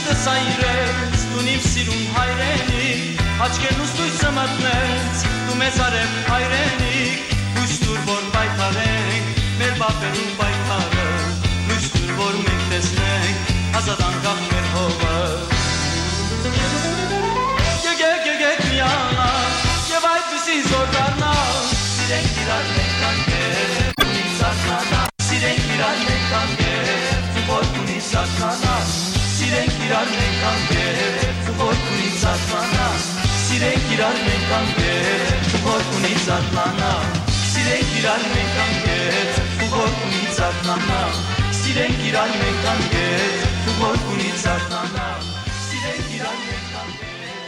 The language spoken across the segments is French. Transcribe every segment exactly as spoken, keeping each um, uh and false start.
de saires tu nim sirun hayrenik Haçken ustuj së më të nec tu me zarem hayrenik Kustur vor bajtarek mer baperu bajtare Kustur vor me ktesnek azadan kah mer hova Ge ge ge ge mjana Ge vajt visi zordarna Siren kirar me kanke Kunin saknana Siren kirar me kanke Zubor kunin saknana Siren kirar me kanke Zubor kunin saknana Siren kirar me kanke Zubor kunin saknana Siren kirar me kanke Zubor kunin saknana Siren kirar me kanke Zubor kunin saknana Siren kirar me kanke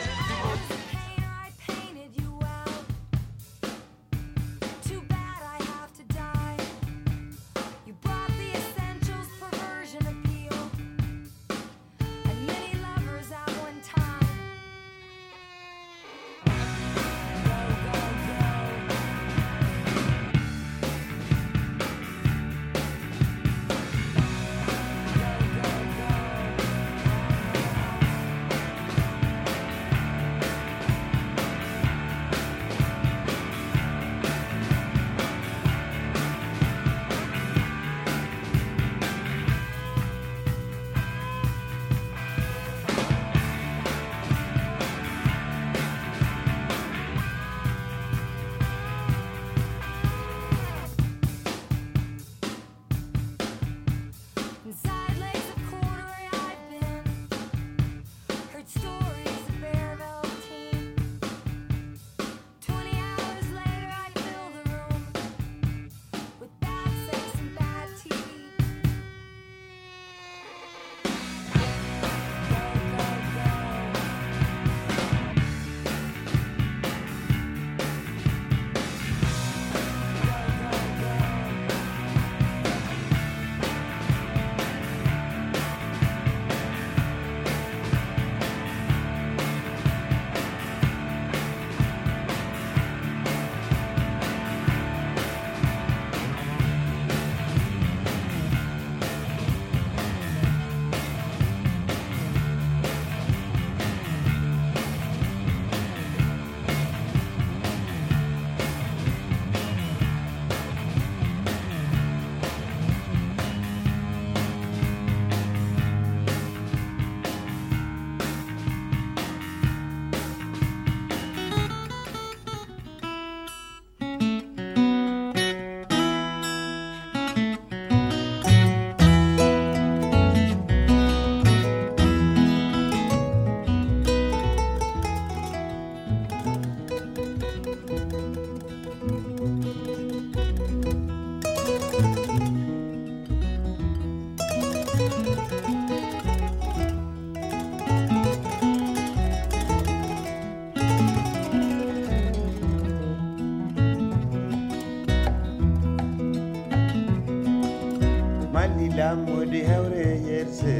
Lamodi hewre yerse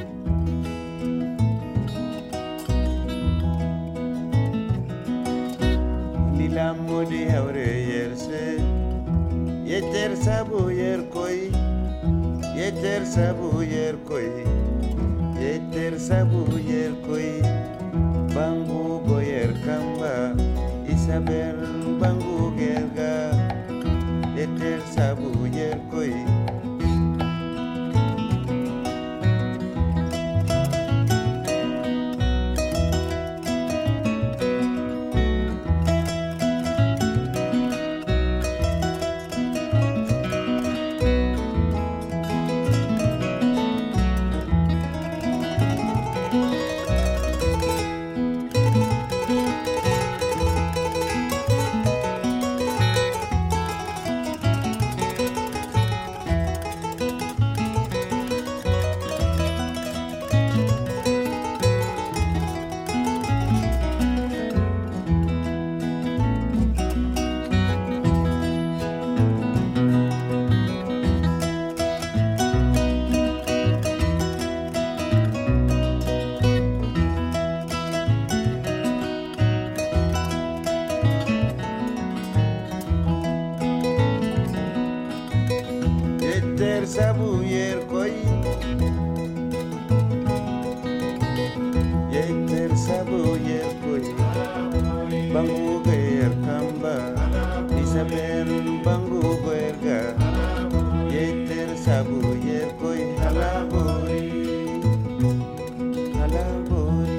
Lilamodi hewre yerse Yeter sabu yer koy Yeter sabu yer koy Yeter sabu yer koy Bangu goyer kamba Isabel bangu gerga Yeter sabu yer koy bangu ger kamba isaben bangu berga yeter sabu yer koi halabori halabori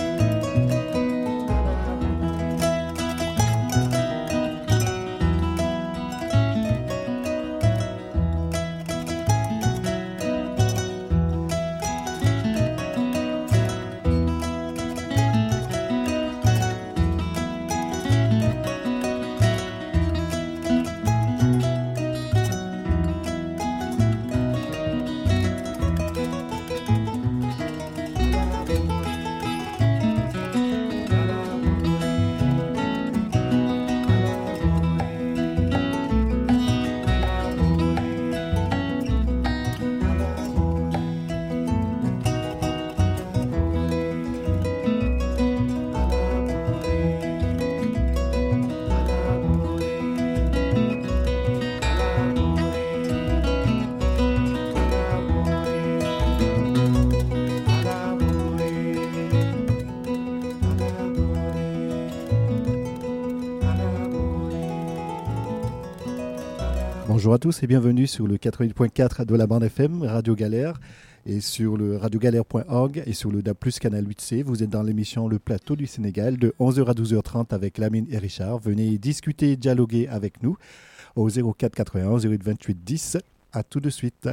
Bonjour à tous et bienvenue sur le quatre-vingt-huit point quatre de la bande F M, Radio Galère, et sur le radio galère point org et sur le D A B plus, canal huit C. Vous êtes dans l'émission Le Plateau du Sénégal de onze heures à douze heures trente avec Lamine et Richard. Venez discuter, dialoguer avec nous au zéro quatre quatre-vingt-un zéro huit vingt-huit dix. À tout de suite.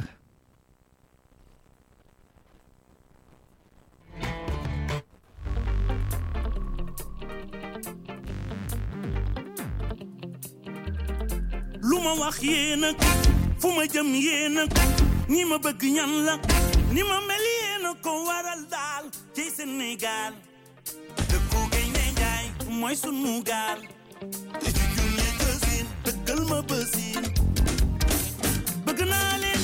lu ma wax yéen ak fu ma jëm yéen ak ñi ma bëgg ñan la ni ma mel yéen ak ko waral daal ci Sénégal dëkku Gaynde Njaay mooy sunu gaal te ci junne gësin dëggal ma bësin bëgg naa leen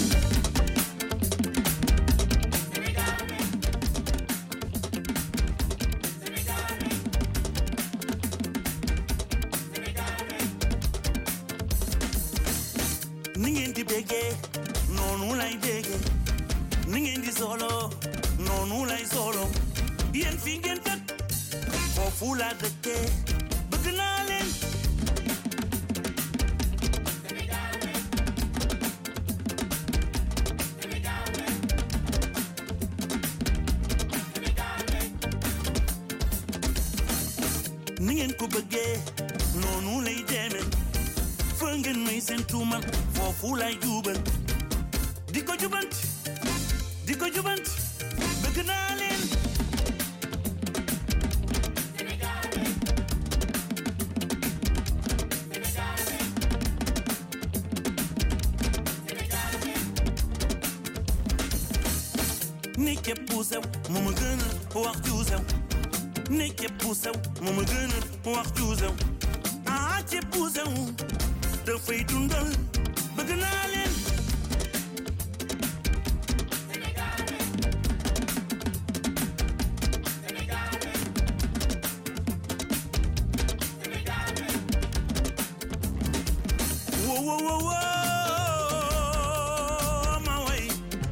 ni ngeen di béggee noonu lay béggee ni ngeen di solo noonu lay solo yéen fi ngeen dëkk foofu la dëkkee bëgg naa leen ni ngeen ko bëggee noonu lay demee fa ngeen may seen tuumal foofu lay jubal di ko jubant di ko jubant bëgg naa leen ni képp bu sew mu ma gën a wax ju sew ni képp bu sew mu ma gën a wax ju sew ah képp bu sew dafay dundal bëgg naa leen wo wo wo wo ma way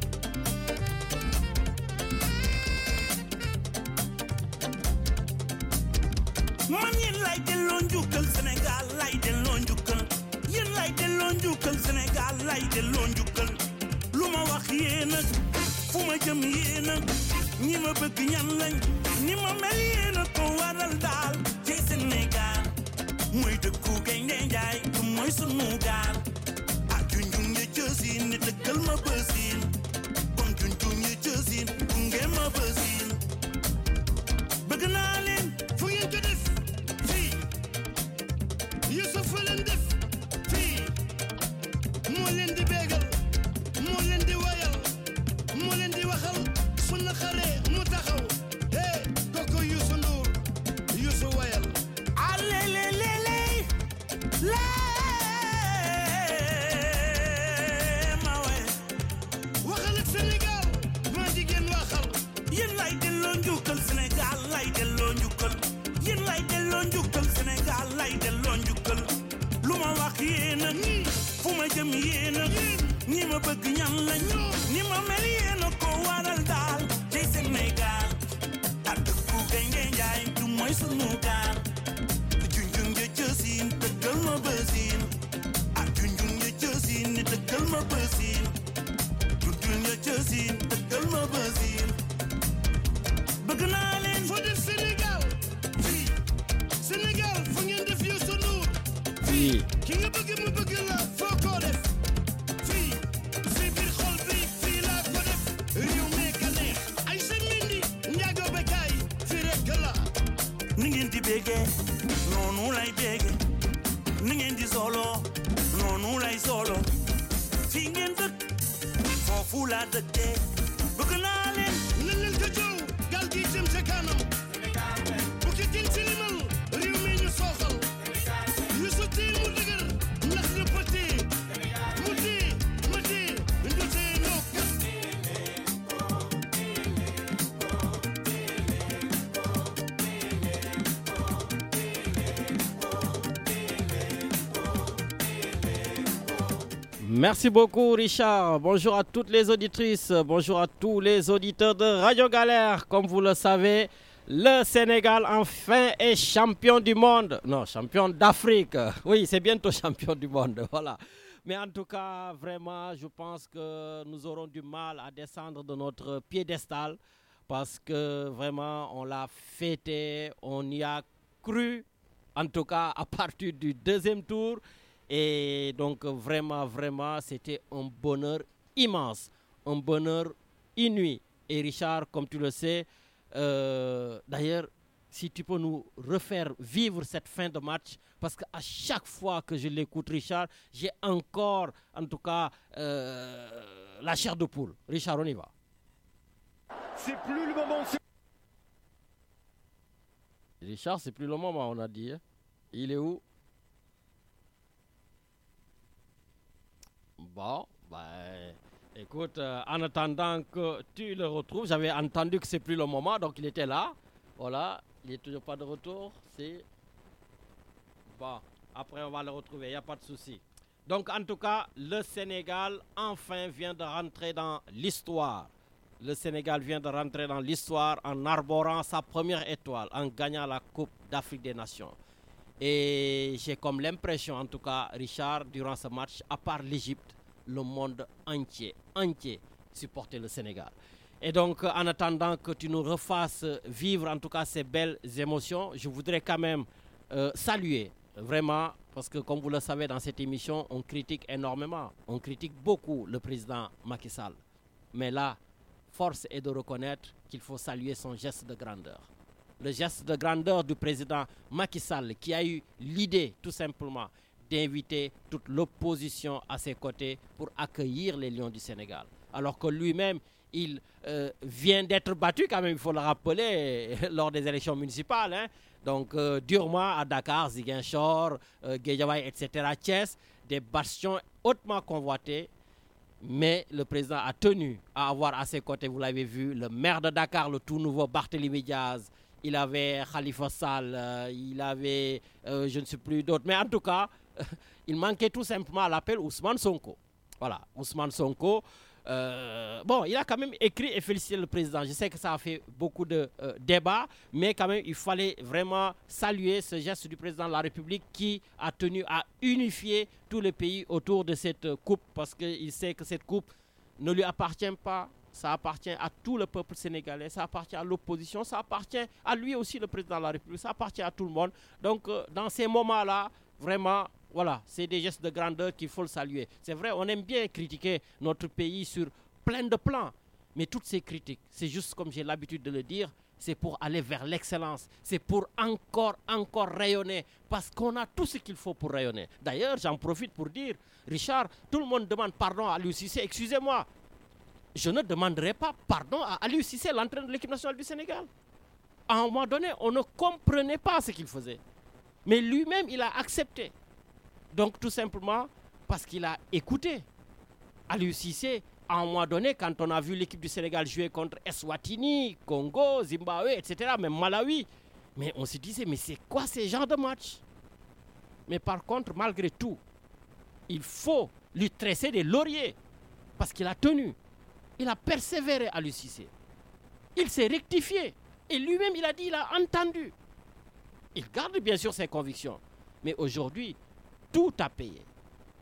man yéen lay delloo njukkal Sénégal lay delloo njukkal yéen lay delloo njukkal Sénégal lay delloo njukkal lu ma wax yéen ak fu ma jëm yéen ak ñi ma bëgg ñan lañ ni ma mel yéen ak ko waral daal ci Sénégal mooy dëkku Gaynde Njaay mooy sunu gaal ak junjung ya jësin ni dëggal ma bësin kon junjung ya jësin gunge ma bësin bëgg naa leen fu ngeen ko def fii Youssouf fa leen def moo leen di bégal moo leen di wayal moo leen di waxal su na xare mu taxaw eh koko Youssou Ndour Youssou wayal ale le le le le ma way waxal ak Sénégal ma jigéen waxal yéen lay delloo njukkal Sénégal lay delloo njukkal yéen lay delloo njukkal Sénégal lay delloo njukkal lu ma wax yéen ak fu ma jëm yéen ak ñi ma bëgg ñan lañ ni ma mel yéen a ko waral daal ci Sénégal ak dëkku Gaynde Njaay du mooy sunu gaal ma bësin juddul nga cësin dëggal ma bësin bëgg naa leen foo def Sénégal fii Sénégal fa ngeen def Youssou Ndour fii ki nga bëgg mu bëgg la foo ko def fii si biir xol bi fii laa ko def réew mee ka neex ay sa mindi njaago bekaay fii rek la ni ngeen di béggee noonu lay béggee ni ngeen di solo noonu lay solo fii ngeen dëkk foofu laa dëkkee bëgg naa leen na leen ko jow gal gi jëm ca kanam bu ki tin silimal réew mi ñu sooxal ñu sotti mu dëgër ndax ñu pëti mu di ma di ñu tee noo kat Merci beaucoup Richard. Bonjour à toutes les auditrices, bonjour à tous les auditeurs de Radio Galère. Comme vous le savez, le Sénégal enfin est champion du monde. Non, champion d'Afrique. Oui, c'est bientôt champion du monde. Voilà. Mais en tout cas, vraiment, je pense que nous aurons du mal à descendre de notre piédestal parce que vraiment, on l'a fêté, on y a cru, en tout cas à partir du deuxième tour. Et donc vraiment, vraiment, c'était un bonheur immense, un bonheur inouï. Et Richard, comme tu le sais, euh, d'ailleurs, si tu peux nous refaire vivre cette fin de match, parce qu'à chaque fois que je l'écoute, Richard, j'ai encore, en tout cas, euh, la chair de poule. Richard, on y va. C'est plus le moment. C'est... Richard, c'est plus le moment, on a dit. Hein. Il est où? Bon, ben, écoute, euh, en attendant que tu le retrouves, j'avais entendu que c'est plus le moment, donc il était là. Voilà, il n'est toujours pas de retour. C'est... Bon, après on va le retrouver, il n'y a pas de souci. Donc en tout cas, le Sénégal enfin vient de rentrer dans l'histoire. Le Sénégal vient de rentrer dans l'histoire en arborant sa première étoile, en gagnant la Coupe d'Afrique des Nations. Et j'ai comme l'impression, en tout cas, Richard, durant ce match, à part l'Égypte, le monde entier, entier supportait le Sénégal. Et donc, en attendant que tu nous refasses vivre, en tout cas, ces belles émotions, je voudrais quand même euh, saluer, vraiment, parce que comme vous le savez, dans cette émission, on critique énormément, on critique beaucoup le président Macky Sall. Mais là, force est de reconnaître qu'il faut saluer son geste de grandeur. Le geste de grandeur du président Macky Sall qui a eu l'idée tout simplement d'inviter toute l'opposition à ses côtés pour accueillir les Lions du Sénégal. Alors que lui-même, il euh, vient d'être battu quand même, il faut le rappeler, lors des élections municipales. Hein. Donc euh, durement à Dakar, Ziguinchor, euh, Guédiawaye, et cetera, Thiès, des bastions hautement convoités. Mais le président a tenu à avoir à ses côtés, vous l'avez vu, le maire de Dakar, le tout nouveau Barthélémy Diaz. Il avait Khalifa Sall, euh, il avait, euh, je ne sais plus d'autres. Mais en tout cas, euh, il manquait tout simplement à l'appel Ousmane Sonko. Voilà, Ousmane Sonko. Euh, bon, il a quand même écrit et félicité le président. Je sais que ça a fait beaucoup de euh, débats, mais quand même, il fallait vraiment saluer ce geste du président de la République qui a tenu à unifier tous les pays autour de cette euh, coupe parce qu'il sait que cette coupe ne lui appartient pas. Ça appartient à tout le peuple sénégalais, ça appartient à l'opposition, ça appartient à lui aussi, le président de la République, ça appartient à tout le monde. Donc, euh, dans ces moments-là, vraiment, voilà, c'est des gestes de grandeur qu'il faut le saluer. C'est vrai, on aime bien critiquer notre pays sur plein de plans, mais toutes ces critiques, c'est juste comme j'ai l'habitude de le dire, c'est pour aller vers l'excellence, c'est pour encore, encore rayonner, parce qu'on a tout ce qu'il faut pour rayonner. D'ailleurs, j'en profite pour dire, Richard, tout le monde demande pardon à Aliou Cissé, excusez-moi, je ne demanderai pas pardon à Aliou Cissé, l'entraîneur de l'équipe nationale du Sénégal. À un moment donné, on ne comprenait pas ce qu'il faisait. Mais lui-même, il a accepté. Donc, tout simplement, parce qu'il a écouté. Aliou Cissé, à un moment donné, quand on a vu l'équipe du Sénégal jouer contre Eswatini, Congo, Zimbabwe, et cetera, même Malawi, mais on se disait, mais c'est quoi ces genres de matchs? Mais par contre, malgré tout, il faut lui tresser des lauriers, parce qu'il a tenu. Il a persévéré à Aliou Cissé. Il s'est rectifié. Et lui-même, il a dit, il a entendu. Il garde bien sûr ses convictions. Mais aujourd'hui, tout a payé.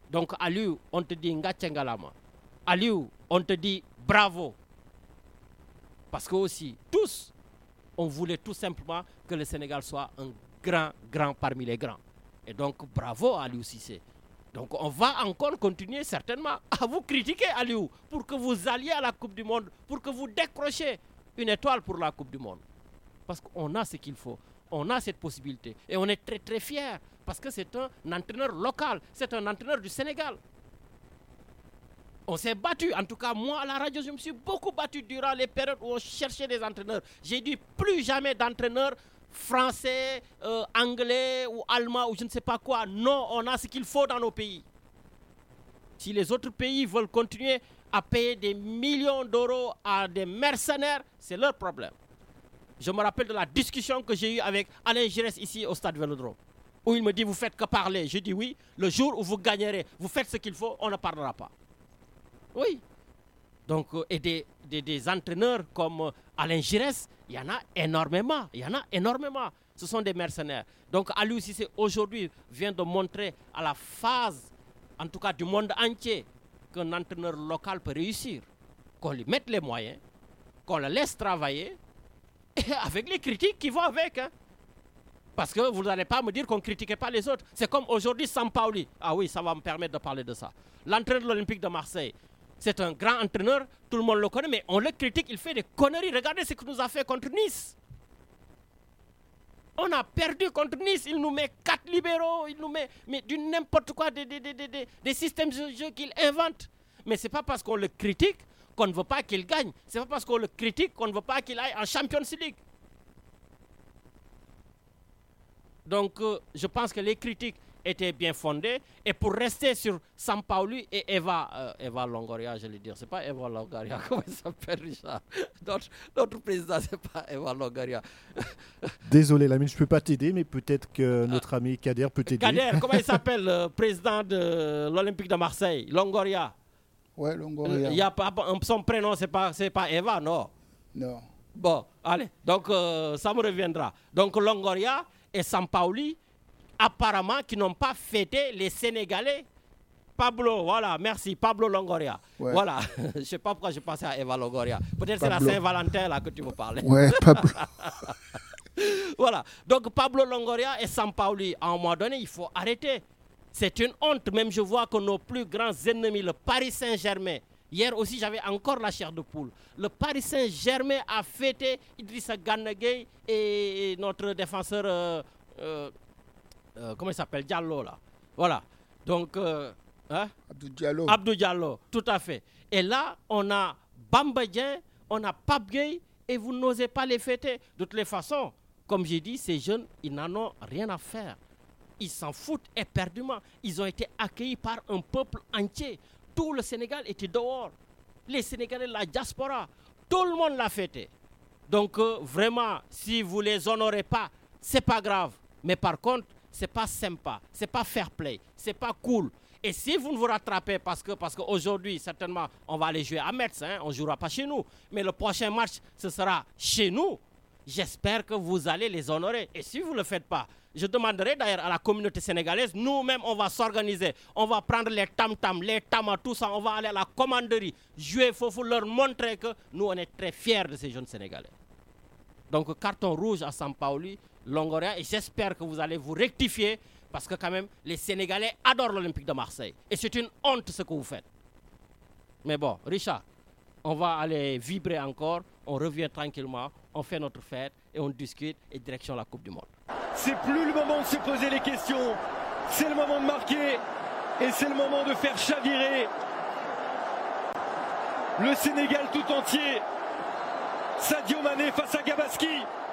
Donc Aliou, on te dit Ngatchengalama. Aliou, on te dit bravo. Parce que aussi, tous, on voulait tout simplement que le Sénégal soit un grand, grand parmi les grands. Et donc, bravo à Aliou Cissé. Donc, on va encore continuer certainement à vous critiquer, Aliou, pour que vous alliez à la Coupe du Monde, pour que vous décrochiez une étoile pour la Coupe du Monde. Parce qu'on a ce qu'il faut. On a cette possibilité. Et on est très, très fiers. Parce que c'est un entraîneur local. C'est un entraîneur du Sénégal. On s'est battu, en tout cas moi à la radio, je me suis beaucoup battu durant les périodes où on cherchait des entraîneurs. J'ai dit plus jamais d'entraîneurs français, euh, anglais ou allemand ou je ne sais pas quoi. Non, on a ce qu'il faut dans nos pays. Si les autres pays veulent continuer à payer des millions d'euros à des mercenaires, c'est leur problème. Je me rappelle de la discussion que j'ai eue avec Alain Giresse ici au Stade Vélodrome, où il me dit vous faites que parler. Je dis oui, le jour où vous gagnerez, vous faites ce qu'il faut, on ne parlera pas. Oui. Donc, euh, et des, des, des entraîneurs comme euh, Alain Giresse, il y en a énormément. Il y en a énormément. Ce sont des mercenaires. Donc, Aliou Cissé, aujourd'hui, vient de montrer à la phase, en tout cas du monde entier, qu'un entraîneur local peut réussir. Qu'on lui mette les moyens, qu'on le laisse travailler, et avec les critiques qui vont avec. Hein. Parce que vous n'allez pas me dire qu'on ne critiquait pas les autres. C'est comme aujourd'hui Sampaoli. Ah oui, ça va me permettre de parler de ça. L'entraîneur de l'Olympique de Marseille. C'est un grand entraîneur, tout le monde le connaît, mais on le critique, il fait des conneries. Regardez ce qu'il nous a fait contre Nice. On a perdu contre Nice, il nous met quatre libéraux, il nous met mais du n'importe quoi, des, des, des, des, des systèmes de jeu qu'il invente. Mais ce n'est pas parce qu'on le critique qu'on ne veut pas qu'il gagne. Ce n'est pas parce qu'on le critique qu'on ne veut pas qu'il aille en Champions League. Donc, euh, je pense que les critiques étaient bien fondées. Et pour rester sur Sampaoli et Eva, euh, Eva Longoria, je vais dire, c'est pas Eva Longoria, comment il s'appelle, Richard? Notre, notre président, c'est pas Eva Longoria. Désolé, Lamine, je ne peux pas t'aider, mais peut-être que notre ah. ami Kader peut t'aider. Kader, comment il s'appelle, le président de l'Olympique de Marseille? Longoria. Ouais, Longoria. Il y a pas, son prénom, c'est pas, c'est pas Eva, non? Non. Bon, allez, donc euh, ça me reviendra. Donc Longoria et Sampaoli, apparemment, qui n'ont pas fêté les Sénégalais. Pablo, voilà, merci, Pablo Longoria. Ouais. Voilà, je ne sais pas pourquoi je pensais à Eva Longoria. Peut-être c'est la Saint-Valentin là que tu me parlais. Ouais, Pablo. Voilà, donc Pablo Longoria et Sampaoli, à un moment donné, il faut arrêter. C'est une honte, même je vois que nos plus grands ennemis, le Paris Saint-Germain, hier aussi j'avais encore la chair de poule. Le Paris Saint-Germain a fêté Idrissa Gana Gueye et notre défenseur... Euh, euh, Euh, comment il s'appelle, Diallo là. Voilà. Donc, euh, hein? Abdou Diallo. Abdou Diallo, tout à fait. Et là, on a Bamba Dieng, on a Pape Gueye, et vous n'osez pas les fêter. De toutes les façons, comme j'ai dit, ces jeunes, ils n'en ont rien à faire. Ils s'en foutent éperdument. Ils ont été accueillis par un peuple entier. Tout le Sénégal était dehors. Les Sénégalais, la diaspora, tout le monde l'a fêté. Donc, euh, vraiment, si vous ne les honorez pas, c'est pas grave. Mais par contre, c'est pas sympa, c'est pas fair play, c'est pas cool. Et si vous ne vous rattrapez, parce que parce qu'aujourd'hui, certainement, on va aller jouer à Metz, hein, on ne jouera pas chez nous. Mais le prochain match, ce sera chez nous. J'espère que vous allez les honorer. Et si vous ne le faites pas, je demanderai d'ailleurs à la communauté sénégalaise, nous-mêmes, on va s'organiser. On va prendre les tam-tam, les tamas, tout ça. On va aller à la commanderie, jouer, il faut leur montrer que nous, on est très fiers de ces jeunes Sénégalais. Donc, carton rouge à Sampaoli, Longoria, et j'espère que vous allez vous rectifier parce que quand même, les Sénégalais adorent l'Olympique de Marseille. Et c'est une honte ce que vous faites. Mais bon, Richard, on va aller vibrer encore, on revient tranquillement, on fait notre fête et on discute et direction la Coupe du Monde. C'est plus le moment de se poser les questions, c'est le moment de marquer et c'est le moment de faire chavirer le Sénégal tout entier. Sadio Mané face à Gabaski.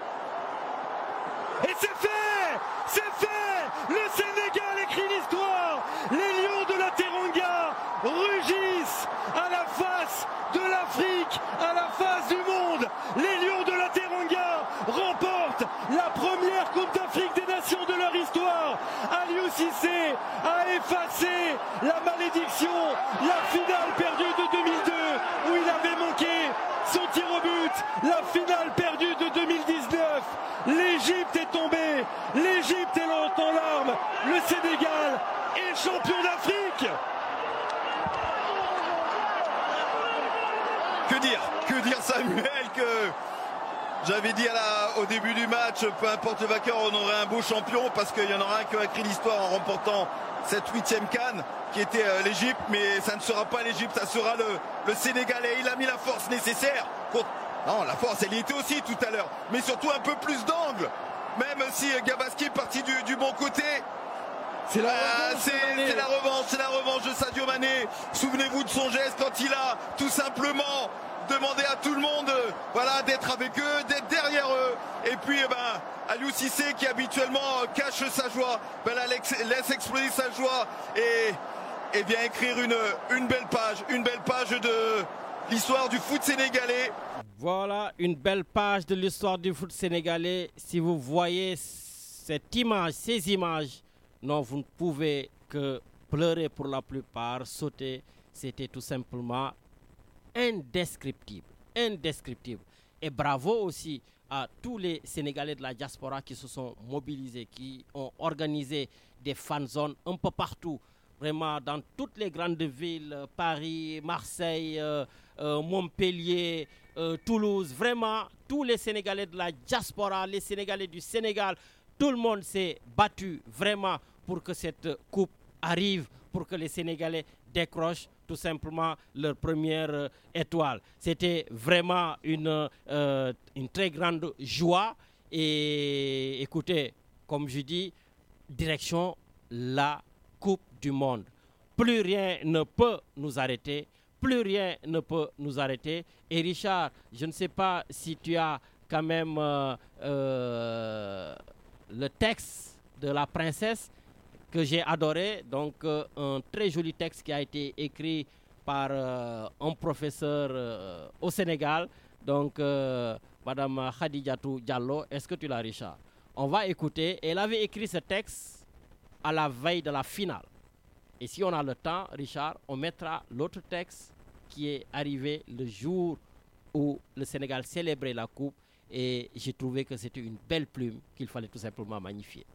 Et c'est fait! C'est fait! Le Sénégal écrit l'histoire! Les Lions de la Teranga rugissent à la face de l'Afrique, à la face du monde! Les Lions de la Teranga remportent la première Coupe d'Afrique des Nations de leur histoire! Aliou Cissé a effacé la malédiction, la finale perdue de deux mille deux où il avait manqué son tir au but, la finale perdue de deux mille dix-neuf. L'Égypte est tombée, l'Égypte est en larmes, le Sénégal est est champion d'Afrique. Que dire, que dire Samuel, que j'avais dit à la, au début du match, peu importe le vainqueur, on aurait un beau champion parce qu'il y en aura un qui a écrit l'histoire en remportant cette huitième CAN qui était euh, l'Égypte, mais ça ne sera pas l'Égypte, ça sera le, le Sénégal et il a mis la force nécessaire. Contre... Non, la force, elle y était aussi tout à l'heure, mais surtout un peu plus d'angle, même si euh, Gabaski est parti du, du bon côté. C'est la, euh, c'est la revanche, c'est la revanche de Sadio Mané. Souvenez-vous de son geste quand il a tout simplement demandé à tout le monde, euh, voilà, d'être avec eux, d'être derrière eux. Et puis, eh ben, Aliou Cissé qui habituellement euh, cache sa joie, ben là, laisse exploser sa joie et, et vient écrire une, une belle page, une belle page de l'histoire du foot sénégalais. Voilà, une belle page de l'histoire du foot sénégalais. Si vous voyez cette image, ces images, non, vous ne pouvez que pleurer pour la plupart, sauter. C'était tout simplement indescriptible, indescriptible. Et bravo aussi à tous les Sénégalais de la diaspora qui se sont mobilisés, qui ont organisé des fan zones un peu partout, vraiment dans toutes les grandes villes, Paris, Marseille, euh, euh, Montpellier, euh, Toulouse. Vraiment, tous les Sénégalais de la diaspora, les Sénégalais du Sénégal, tout le monde s'est battu vraiment pour que cette coupe arrive, pour que les Sénégalais décrochent tout simplement leur première euh, étoile. C'était vraiment une, euh, une très grande joie. Et écoutez, comme je dis, direction la Coupe du Monde. Plus rien ne peut nous arrêter. Plus rien ne peut nous arrêter. Et Richard, je ne sais pas si tu as quand même euh, euh, le texte de la princesse que j'ai adoré, donc euh, un très joli texte qui a été écrit par euh, un professeur euh, au Sénégal, donc euh, Madame Khadijatou Diallo. Est-ce que tu l'as, Richard? On va écouter. Elle avait écrit ce texte à la veille de la finale. Et si on a le temps, Richard, on mettra l'autre texte qui est arrivé le jour où le Sénégal célébrait la coupe. Et j'ai trouvé que c'était une belle plume qu'il fallait tout simplement magnifier.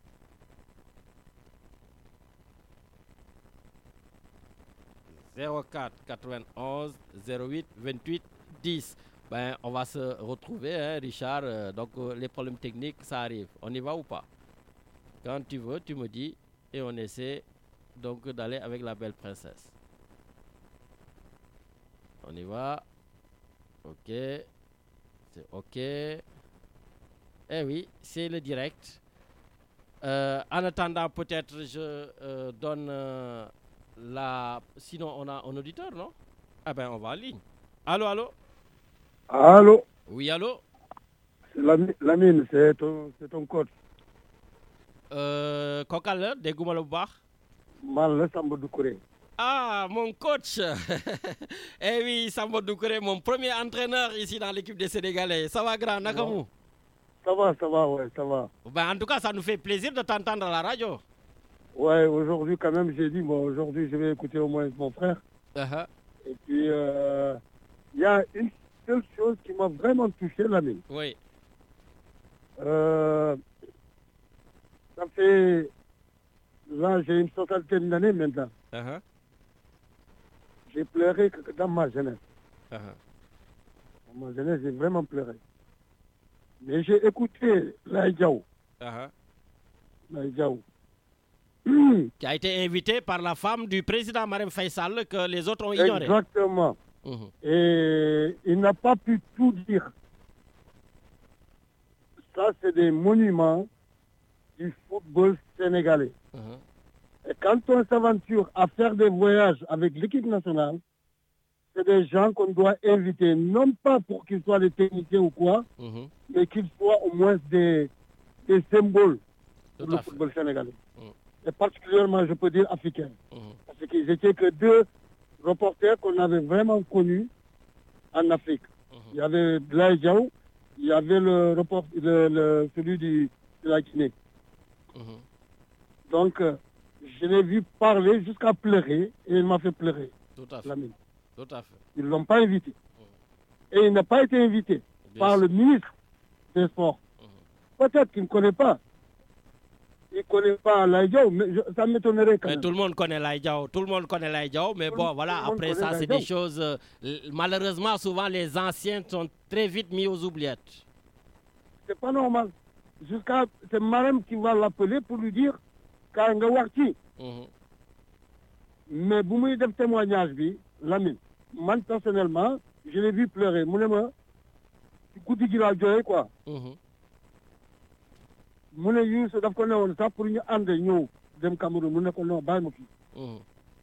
zéro quatre quatre-vingt-onze zéro huit vingt-huit dix. Ben, on va se retrouver, hein, Richard. Euh, donc, euh, les problèmes techniques, ça arrive. On y va ou pas? Quand tu veux, tu me dis et on essaie donc d'aller avec la belle princesse. On y va. Ok. C'est ok. Eh oui, c'est le direct. Euh, en attendant, peut-être je euh, donne... Euh, La... Sinon, on a un auditeur, non? Ah ben, on va en ligne. Allô, allô? Allô? Oui, allô? Lamine, c'est ton, c'est ton coach. Euh, Kokal la, dégguma la bu baax. Man la Samba Doucouré. Ah, mon coach. Eh oui, Samba Doucouré, mon premier entraîneur ici dans l'équipe des Sénégalais. Ça va, grand? Nakamu? Ça va, ça va, ouais, ça va. Ben, en tout cas, ça nous fait plaisir de t'entendre à la radio. Ouais, aujourd'hui, quand même, j'ai dit, bon, aujourd'hui, je vais écouter au moins mon frère. Uh-huh. Et puis, il euh, y a une seule chose qui m'a vraiment touché, Lamine. Oui. Euh, ça fait... Là, j'ai une soixantaine d'années maintenant. Uh-huh. J'ai pleuré que dans ma jeunesse. Uh-huh. Dans ma jeunesse, j'ai vraiment pleuré. Mais j'ai écouté Laye Diaw. Uh-huh. Laye Diaw. Qui a été invité par la femme du président Marème Faye Sall que les autres ont ignoré. Exactement. Uh-huh. Et il n'a pas pu tout dire. Ça, c'est des monuments du football sénégalais. Uh-huh. Et quand on s'aventure à faire des voyages avec l'équipe nationale, c'est des gens qu'on doit inviter, non pas pour qu'ils soient des techniciens ou quoi, uh-huh. mais qu'ils soient au moins des, des symboles pour le football sénégalais. Uh-huh. Et particulièrement, je peux dire, africains. Uh-huh. Parce qu'ils n'étaient que deux reporters qu'on avait vraiment connus en Afrique. Uh-huh. Il y avait Laye Diaw, il y avait le report, le, le, celui du, de la Guinée. Uh-huh. Donc, euh, je l'ai vu parler jusqu'à pleurer et il m'a fait pleurer. Tout à fait. Lamine. Tout à fait. Ils ne l'ont pas invité. Uh-huh. Et il n'a pas été invité Bien par sûr. le ministre des Sports. Uh-huh. Peut-être qu'il ne connaît pas. il ne connaît pas Laïdiao, mais je, ça m'étonnerait quand mais même. tout le monde connaît Laïdiao, tout le monde connaît Laïdiao, mais Tout bon, le- voilà, tout le monde après ça, connaît c'est des Laïdiao. choses. euh, malheureusement, souvent, les anciens sont très vite mis aux oubliettes. C'est pas normal. Jusqu'à, c'est Marem qui va l'appeler pour lui dire quand nga wax ci. Mhm. Mais bu muy def témoignage bi Lamine man personnellement je l'ai vu pleurer mu ne ma ci guddi gi laa jooy quoi Mhm. mu ne Youssou daf ko ne woon sax pour ñu ànd ñëw dem Cameroun mu ne ko non bàyyi ma fii Mhm.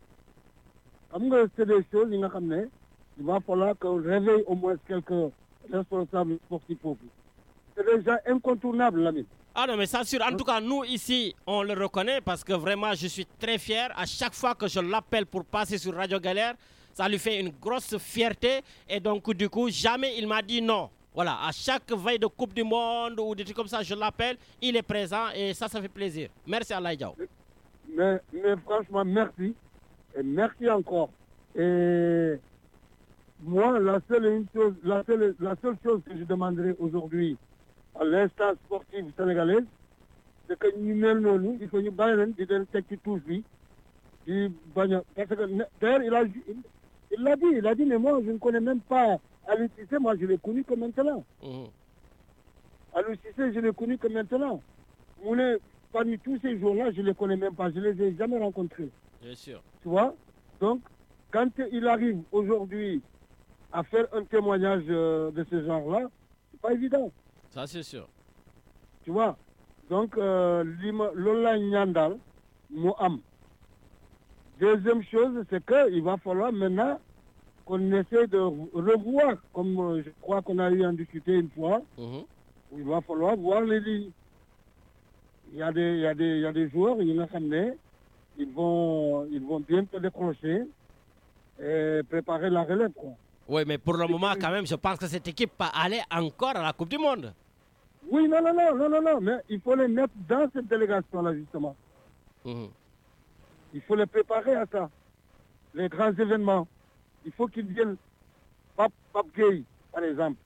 xam nga c'est des choses yi nga xam ne il va falloir qu'on réveille au moins quelques responsables sportifs foofu c'est déjà incontournable Lamine. Ah non, mais ça sûr. En tout cas, nous ici, on le reconnaît parce que vraiment, je suis très fier. À chaque fois que je l'appelle pour passer sur Radio Galère, ça lui fait une grosse fierté. Et donc, du coup, jamais il m'a dit non. Voilà, à chaque veille de Coupe du Monde ou des trucs comme ça, je l'appelle, il est présent et ça, ça fait plaisir. Merci à Laïdiao. Mais, mais franchement, merci. Et merci encore. Et moi, la seule, une chose, la, seule, la seule chose que je demanderai aujourd'hui à l'instance sportive sénégalaise, c'est que nous mêlons, il faut nous bailler di leen teg ci touche bi di bañ a parce que ne- d'ailleurs il a il il l'a dit il a dit mais moi je ne connais même pas Aliou Cissé, moi je l'ai connu que maintenant. Mhm. Aliou Cissé, je l'ai connu que maintenant. Mu ne parmi tous ces jours-là, je ne les connais même pas, je ne les ai jamais rencontrés. Bien sûr. Tu vois? Donc, quand il arrive aujourd'hui à faire un témoignage euh, de ce genre-là, c'est pas évident. Ça, c'est sûr. Tu vois? Donc, euh, li ma loolu laa ñaan daal mu am. Deuxième chose, c'est qu'il va falloir maintenant qu'on essaie de revoir, comme euh, je crois qu'on a eu à en discuter une fois, Mhm. il va falloir voir les lignes. Il y a des, il y a des, il y a des joueurs, il y en a ils vont, ils vont bientôt décrocher et préparer la relève, quoi. Oui, mais pour le moment, quand même, je pense que cette équipe va aller encore à la Coupe du Monde. Oui, non, non, non, non, non, non, mais il faut les mettre dans cette délégation-là, justement. Mhm. Il faut les préparer à ça. Les grands événements. Il faut qu'ils viennent. Pape, Pape Gueye, par exemple.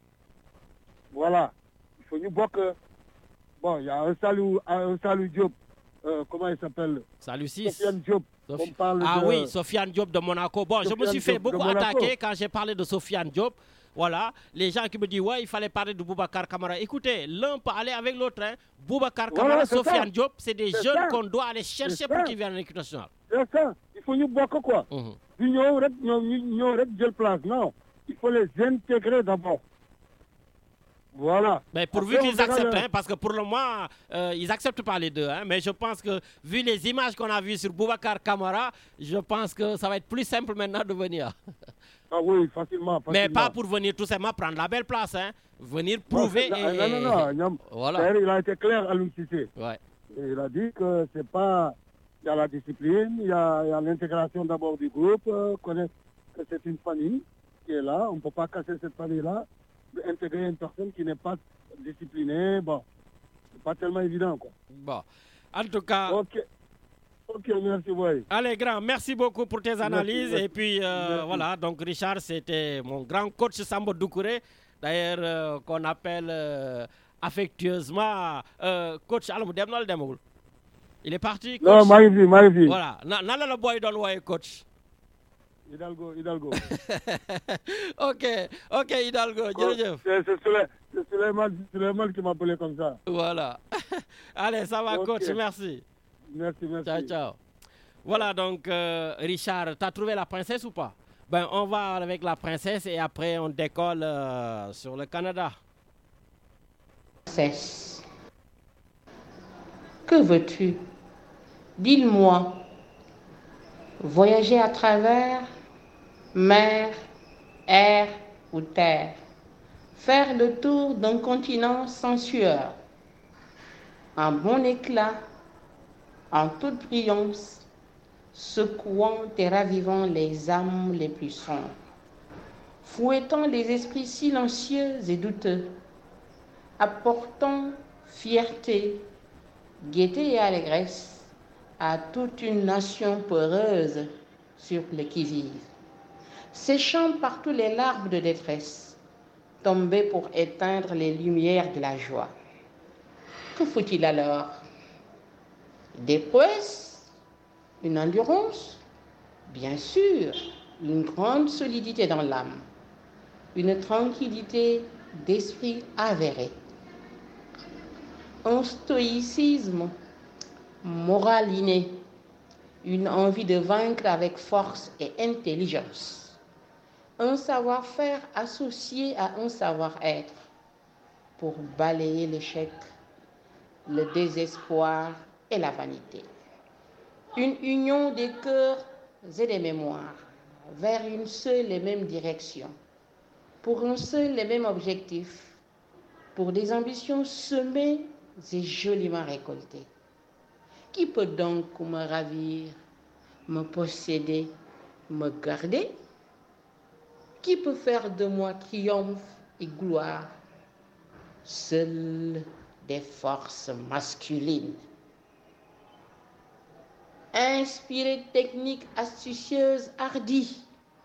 Voilà. Il faut nous voir que... Bon, il y a un salut, un salut Diop. Euh, comment il s'appelle? Salut six. Sofiane Diop. Sofi- On parle Ah de- oui, Sofiane Diop de Monaco. Bon, je me Sofiane suis fait Diop de beaucoup Monaco. attaquer quand j'ai parlé de Sofiane Diop. Voilà, les gens qui me disent, ouais, il fallait parler de Boubacar Kamara. Écoutez, l'un peut aller avec l'autre. Hein. Boubacar Voilà, Kamara, c'est Sofiane ça. Diop, c'est des C'est jeunes ça. qu'on doit aller chercher C'est pour ça. qu'ils viennent en équipe nationale. C'est ça. Il faut nous voir que quoi. Mhm. Du ñëw rek ñoom ñu ñëw rek jël place. Non. Il faut les intégrer d'abord. Voilà. Mais pourvu Après, on qu'ils verra acceptent, le- hein, parce que pour le moment, euh, ils n'acceptent pas les deux. Hein, mais je pense que, vu les images qu'on a vues sur Boubacar Kamara, je pense que ça va être plus simple maintenant de venir. Ah oui, facilement, facilement. Mais pas pour venir tout simplement prendre la belle place. Hein. Venir prouver. Non, et... non, non, non, non. Voilà. D'ailleurs, il a été clair à Aliou Cissé. Ouais. Et il a dit que c'est pas... Il y a la discipline, il y a, il y a l'intégration d'abord du groupe, euh, connaître que c'est une famille qui est là. On ne peut pas casser cette famille-là, intégrer une personne qui n'est pas disciplinée. Bon, c'est pas tellement évident, quoi. Bon. En tout cas... Ok. Ok, merci, ouais. Allez, grand, merci beaucoup pour tes analyses. merci. Et puis, euh, Merci. voilà, donc Richard, c'était mon grand coach Sambo Doucouré, d'ailleurs, euh, qu'on appelle euh, affectueusement euh, coach Alamou Demnol Demoul. Il est parti, coach. Non, magnifique, magnifique. Voilà, nan la la boy don woy coach. Hidalgo, Hidalgo. Ok, ok, Hidalgo, jërëjëf. C'est c'est Souley- c'est Souleymane Souleymane qui m'a appelé comme ça. Voilà. Allez, ça va, Ok. coach, merci. Merci, merci. Ciao, ciao. Voilà, donc, euh, Richard, t'as trouvé la princesse ou pas? Ben, on va avec la princesse et après, on décolle euh, sur le Canada. Princesse, que veux-tu? Dis-le-moi. Voyager à travers mer, air ou terre. Faire le tour d'un continent sans sueur. En bon éclat, en toute brillance, secouant et ravivant les âmes les plus sombres. Fouettant les esprits silencieux et douteux. Apportant fierté, gaieté et allégresse à toute une nation peureuse sur le qui-vive, séchant par tous les larmes de détresse, tombées pour éteindre les lumières de la joie. Que faut-il alors? Des prouesses, une endurance, bien sûr, une grande solidité dans l'âme, une tranquillité d'esprit avérée, un stoïcisme moral inné, une envie de vaincre avec force et intelligence, un savoir-faire associé à un savoir-être pour balayer l'échec, le désespoir et la vanité. Une union des cœurs et des mémoires vers une seule et même direction, pour un seul et même objectif, pour des ambitions semées et joliment récoltées. Qui peut donc me ravir, me posséder, me garder? Qui peut faire de moi triomphe et gloire? Seules des forces masculines. Inspirées, techniques, astucieuses, hardies.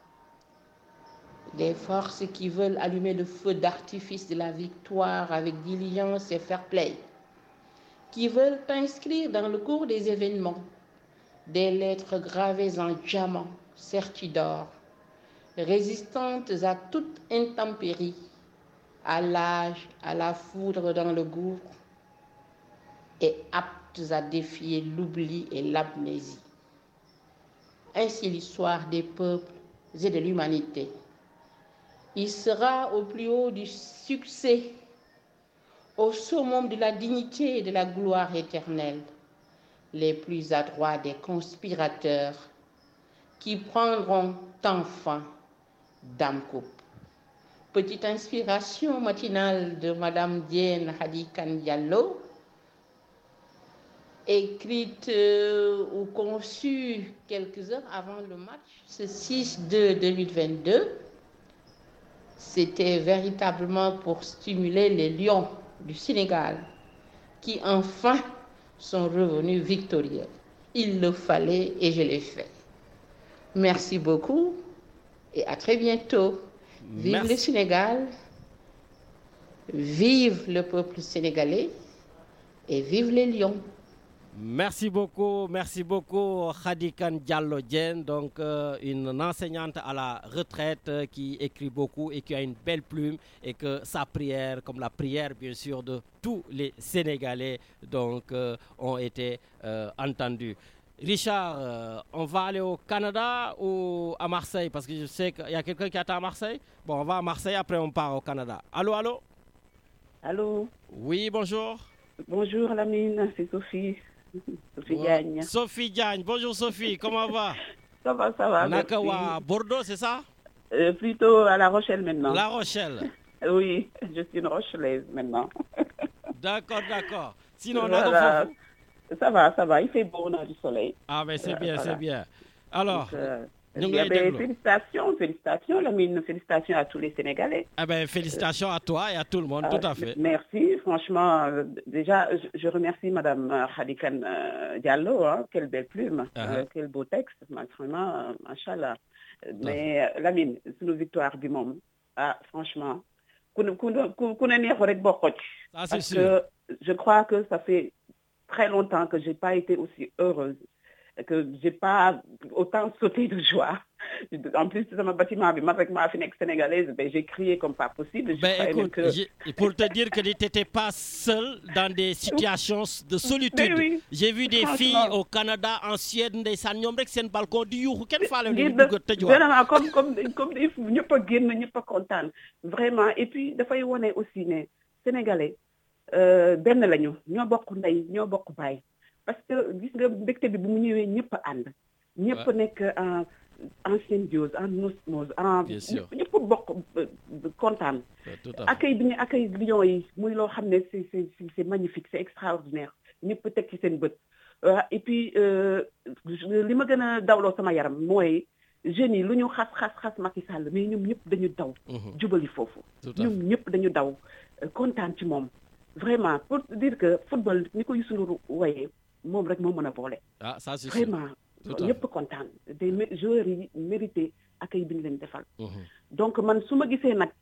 Des forces qui veulent allumer le feu d'artifice de la victoire avec diligence et fair play. Qui veulent inscrire dans le cours des événements des lettres gravées en diamant, serties d'or, résistantes à toute intempérie, à l'âge, à la foudre dans le gouffre, et aptes à défier l'oubli et l'amnésie. Ainsi l'histoire des peuples et de l'humanité. Il sera au plus haut du succès, au summum de la dignité et de la gloire éternelle, les plus adroits des conspirateurs qui prendront enfin dame coupe. Petite inspiration matinale de Madame Diène Hadi Kane Diallo, écrite euh, ou conçue quelques heures avant le match, ce six deux deux mille vingt-deux. C'était véritablement pour stimuler les lions du Sénégal qui enfin sont revenus victorieux. Il le fallait et je l'ai fait. Merci beaucoup et à très bientôt. Vive Merci. Le Sénégal, vive le peuple sénégalais et vive les lions. Merci beaucoup, merci beaucoup Hadi Kane Diallo Diène, donc euh, une enseignante à la retraite euh, qui écrit beaucoup et qui a une belle plume et que sa prière, comme la prière bien sûr de tous les Sénégalais, donc euh, ont été euh, entendues. Richard, euh, on va aller au Canada ou à Marseille? Parce que je sais qu'il y a quelqu'un qui attend à Marseille. Bon, on va à Marseille, après on part au Canada. Allô, allô? Allô? Oui, bonjour. Bonjour Lamine, c'est Sophie. Sophie Diagne. Sophie Diagne, bonjour Sophie, comment va? Ça va, ça va. Nakawa, Bordeaux, c'est ça? euh, Plutôt à La Rochelle maintenant. La Rochelle. Oui, je suis une Rochelaise maintenant. D'accord, d'accord. Sinon, voilà. Ça va, ça va, il fait beau, on a du soleil. Ah ben c'est bien, voilà. C'est bien. Alors, donc, euh, ben, félicitations, félicitations Lamine, félicitations à tous les Sénégalais. Ah ben, félicitations euh, à toi et à tout le monde, euh, tout à fait. Merci, franchement, euh, déjà, je, je remercie Madame Hadi Kane euh, Diallo, hein, quelle belle plume, uh-huh. euh, quel beau texte, vraiment, euh, machallah. Mais uh-huh. Lamine, c'est une victoire du monde. Ah, franchement, qu'on ne n'y aurait pas Ah, c'est sûr. Que je crois que ça fait très longtemps que je n'ai pas été aussi heureuse, que je n'ai pas autant sauté de joie. En plus, dans mon bâtiment, avec ma fille sénégalaise, ben, j'ai crié comme pas possible. Ben, écoute, que... pour te dire que tu n'étais pas seule dans des situations de solitude. Oui, j'ai vu des filles au Canada, en Suède, des sanyom rek sen balcon di yuxu ken fa la ñu bëgg tëj vraiment comme comme comme des fous, ñëpp a génn, ñëpp a kontaan. Vraiment, et puis dafay wone aussi ne Sénégalais euh benn lañu, ñoo bokk ndey, ñoo bokk baay. Parce que gis nga mbégte bi bu mu ñëwee ñëpp a ànd. ñëpp nekk en en symbiose, en osmose, en ñëpp bokk kontaan. Accueil bi ñu accueil Lions yi muy loo xam ne c'est c'est c'est magnifique, c'est extraordinaire. ñëpp teg ci seen bët. Et puis li ma gën a dawloo sama yaram mooy jeunes yi lu ñu xas xas xas Macky Sall mais ñoom ñëpp dañu daw. jubali foofu. ñoom ñëpp dañu daw kontaan ci moom. Vraiment pour dire que football ni ko Youssou Ndour wooyee moom rek moo mën a boole. Ah ça c'est vraiment ñëpp kontaan des joueurs yi mérité accueil bi ñu leen defal. Donc man su ma gisee nag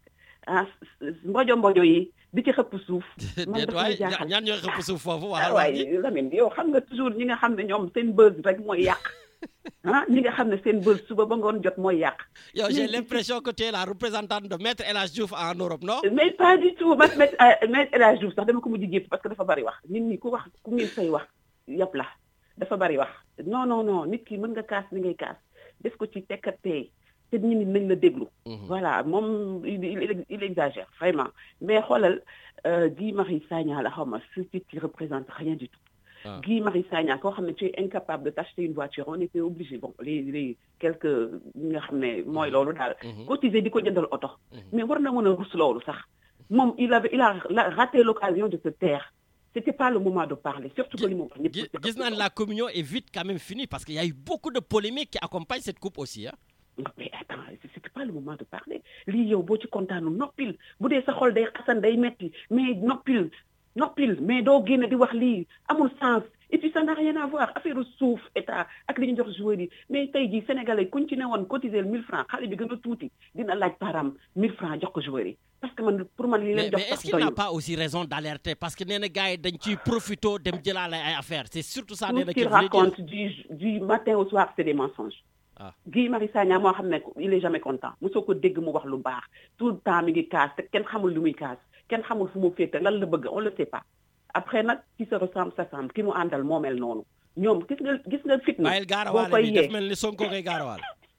ah mbojo mbojo yi di ci xëpp suuf. man daf may jaaxal ñaan ñoo xëpp suuf foofu waxal waaye Lamine yow xam nga toujours ñi nga xam ne ñoom seen buzz rek mooy yàq ah ñi nga xam ne seen buzz suba ba ngoon jot mooy yàq. yow j'ai l'impression que tu es la représentante de Maître El Hadj Diouf en Europe non. mais pas du tout Maître Maître El Hadj Diouf sax dama ko mujj jépp parce que dafa bari wax nit ñi ku wax ku ngeen say wax yëpp la dafa bari wax non non non nit ki mën nga kaas ni ngay kaas def ko ci tekkat tey te nit ñi nañ la déglu. voilà moom il il exagère vraiment mais xoolal Guy Marius Sagna la xaw ma ce qui représente rien du tout. Ah. Guy Marius Sagna koo xam ne tu es incapable de t'acheter une voiture on était obligé bon les les quelques ñi nga xam ne mooy loolu daal. cotiser di ko jëndal oto. mais war na mën a rus loolu sax moom il avait il a raté l'occasion de se taire. C'était pas le moment de parler, surtout que le moment. La communion est vite quand même finie parce qu'il y a eu beaucoup de polémiques qui accompagnent cette coupe aussi. Hein? Mais attends, c'était pas le moment de parler. Li yow bo ci contane nopil, bu dé sa xol day xasan day metti, mais nopil, nopil, mais do génné di wax li amul sens. Et puis ça n'a rien à voir affaire souf état ak li ñu jox joueur yi mais tay ji sénégalais kuñ ci néwon cotiser mille francs xalé bi gëna touti dina laaj param mille francs jox ko joueur yi parce que man pour man li leen jox mais est-ce qu'il n'a pas aussi raison d'alerter parce que néna gaay dañ ci profito dem jëlale ay affaire c'est surtout ça néna qui raconte du du matin au soir c'est des mensonges. Ah. Guy Marius Sagna moo xam ne il est jamais content mosoo ko dégg mu wax lu baax tout le temps mi ngi kaas te kenn xamul lu muy kaas kenn xamul fu mu féete lan la bëgg on le sait pas. Après nag qui se ressemble s'assemble ki mu àndal moo mel noonu ñoom gis nga gis nga fitna. boo koy yee def mel ni Sonko ngay gaarawaal.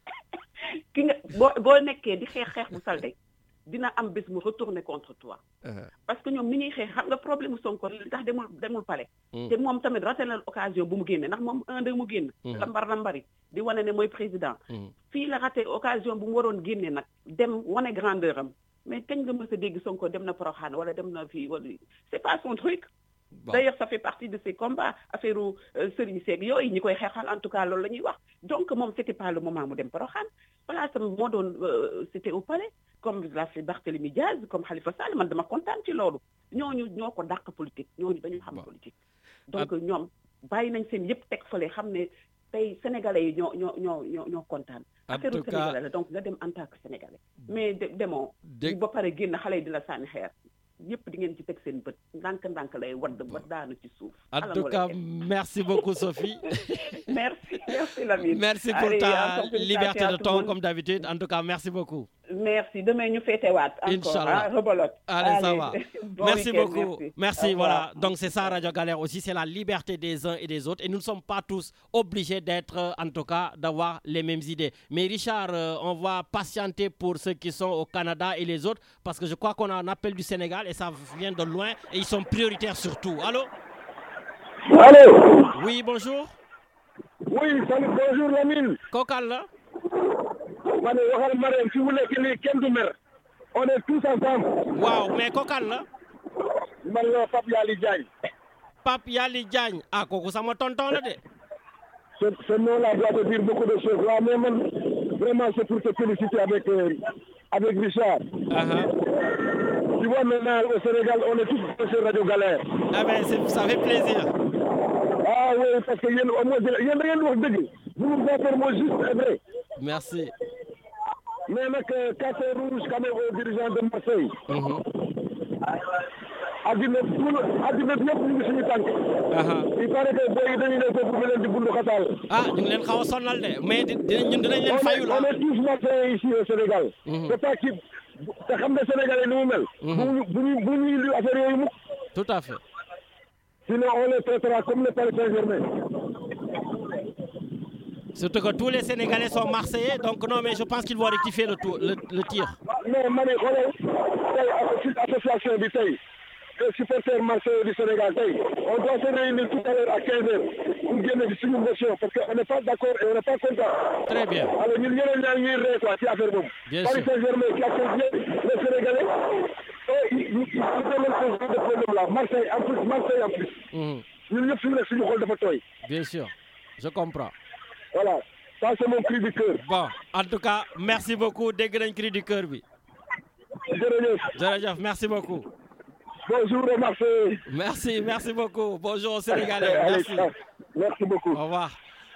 ki nga boo boo nekkee di xeex xeex bu salte dina am bés mu retourner contre toi. parce que ñoom ni ñuy xeex xam nga problème Sonko li tax demul demul palais. te moom tamit raté na occasion bu mu génne ndax moom un deux mu génn. lambar lambari di wane ne mooy président. fii la raté occasion bu mu waroon génne nag dem wane grandeur am. mais kañ nga mës a dégg Sonko dem na Porokhane wala dem na fii wala c'est pas son truc. Bon. D'ailleurs ça fait partie de ses combats affaire u Serigne Seck yooyu ñi koy xeexal en tout cas loolu la ñuy wax donc moom c'était pas le moment mu dem Porokhane place am moo doon c'était au palais comme l'a fait Barthélémy Diaz comme Khalifa Sall man dama kontaan ci loolu ñooñu ñoo ko dàq politique ñooñu dañu xam politique donc ñoom bàyyi nañ seen yëpp teg fële xam ne tey sénégalais yi ñoo ñoo ñoo ñoo ñoo kontaan affaire u sénégalais la donc nga dem en tant que sénégalais mais demoo ba pare génn xale yi di la sànni xeer yëpp di ngeen ci teg seen bët ndànk ndànk lay wadd ba daanu ci suuf. En tout cas, merci beaucoup Sophie. merci, merci Lamine. Merci pour Allez, ta liberté de ton comme d'habitude. En tout cas, merci beaucoup. Merci. Demain nous fêtons Inch'Allah. Rebelote. Allez, Allez, ça va. Bon merci week-end, beaucoup. Merci, merci voilà. Donc c'est ça Radio Galère aussi, c'est la liberté des uns et des autres et nous ne sommes pas tous obligés d'être en tout cas d'avoir les mêmes idées. Mais Richard, euh, on va patienter pour ceux qui sont au Canada et les autres parce que je crois qu'on a un appel du Sénégal et ça vient de loin et ils sont prioritaires surtout. Allô? Allô? Oui, bonjour. Oui, salut, bonjour Lamine. Kokal là? Mané waxal Marème si vous voulez que les kenn du mer. On est tous ensemble. Waaw, mais kokal là? Man la Pape Yali Diagne. Pape Yali Diagne. Ah, kooku sama tonton la de. Ce, ce nom-là doit te dire beaucoup de choses. Là, mais man, vraiment, c'est pour te féliciter avec, euh, avec Richard. Uh-huh. Tu vois, maintenant, au Sénégal, on est tous sur Radio Galère. Ah ben, ça fait plaisir. Ah oui, parce que yéen, au moins, yéen da ngeen wax dëgg. Vous nous faites moi juste et vrai. Merci. Mais nag café rouge quand même aux dirigeants de Marseille. addina addina bi yëpp ñu ngi suñu tànk. il paraît que booy yi dañuy ne foofu ñu leen di bundu xataal. ah ñu ngi leen xaw a sonal de mais dinañ ñun dinañ leen fayu la. on est tous Marseillais ici au Sénégal. c'est pas qui te xam ne Sénégalais ni mu mel. bu ñu bu ñuy lu affaire yooyu mukk. tout à fait. Sinon on les traitera comme les Paris Saint-Germain. Surtout que tous les Sénégalais sont Marseillais, donc non, mais je pense qu'ils vont rectifier le, tour, le, le tir. Non, mais l'association du Tay, les supporters marseillais du Sénégal, on doit se réunir tout à l'heure à quinze heures pour gagner du signe motion, parce qu'on n'est pas d'accord et on n'est pas content. Très bien. Alors, nous avons quoi, c'est affaire bon. Bien Paris sûr. Saint-Germain qui a fait les Sénégalais, et ils ont ce problème-là. Marseille en plus, Marseille en plus. Nous avons fait le signe de Fatoy. Bien sûr, je comprends. Voilà, ça c'est mon cri du cœur. Bon, en tout cas, merci beaucoup. Dégg nañ cri du cœur bi. Jërëjëf. Jërëjëf, merci beaucoup. Bonjour au Marseille. Merci, merci beaucoup. Bonjour aux Sénégalais. Merci. Merci beaucoup. Au revoir.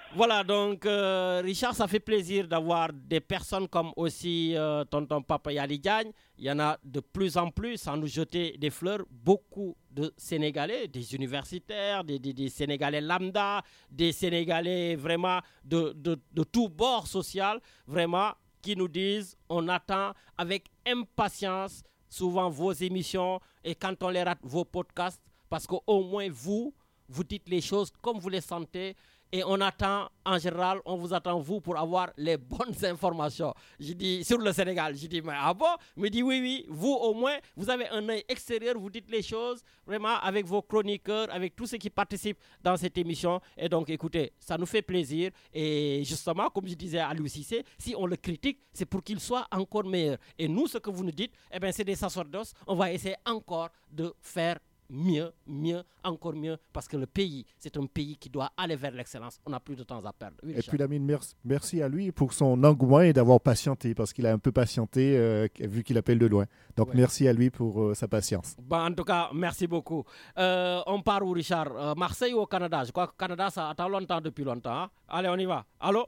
Voilà, donc euh, Richard, ça fait plaisir d'avoir des personnes comme aussi euh, tonton Papa Yali Diagne. Il y en a de plus en plus, sans nous jeter des fleurs, beaucoup de Sénégalais, des universitaires, des, des, des Sénégalais lambda, des Sénégalais vraiment de, de, de tout bord social, vraiment, qui nous disent, on attend avec impatience souvent vos émissions et quand on les rate, vos podcasts, parce qu'au moins vous, vous dites les choses comme vous les sentez. Et on attend, en général, on vous attend vous pour avoir les bonnes informations. Je dis, sur le Sénégal, je dis, mais ah bon? Il me dit, oui, oui, vous au moins, vous avez un œil extérieur, vous dites les choses, vraiment, avec vos chroniqueurs, avec tous ceux qui participent dans cette émission. Et donc, écoutez, ça nous fait plaisir. Et justement, comme je disais à Aliou Cissé, si on le critique, c'est pour qu'il soit encore meilleur. Et nous, ce que vous nous dites, eh bien, c'est des sacerdoces. On va essayer encore de faire mieux, mieux, encore mieux, parce que le pays, c'est un pays qui doit aller vers l'excellence. On n'a plus de temps à perdre. Oui, et puis Lamine, merci, merci à lui pour son engouement et d'avoir patienté, parce qu'il a un peu patienté euh, vu qu'il appelle de loin. Donc ouais. Merci à lui pour euh, sa patience. Bon, en tout cas, merci beaucoup. Euh, on part où, Richard? euh, Marseille ou au Canada? Je crois que le Canada, ça attend longtemps depuis longtemps. Hein? Allez, on y va. Allô?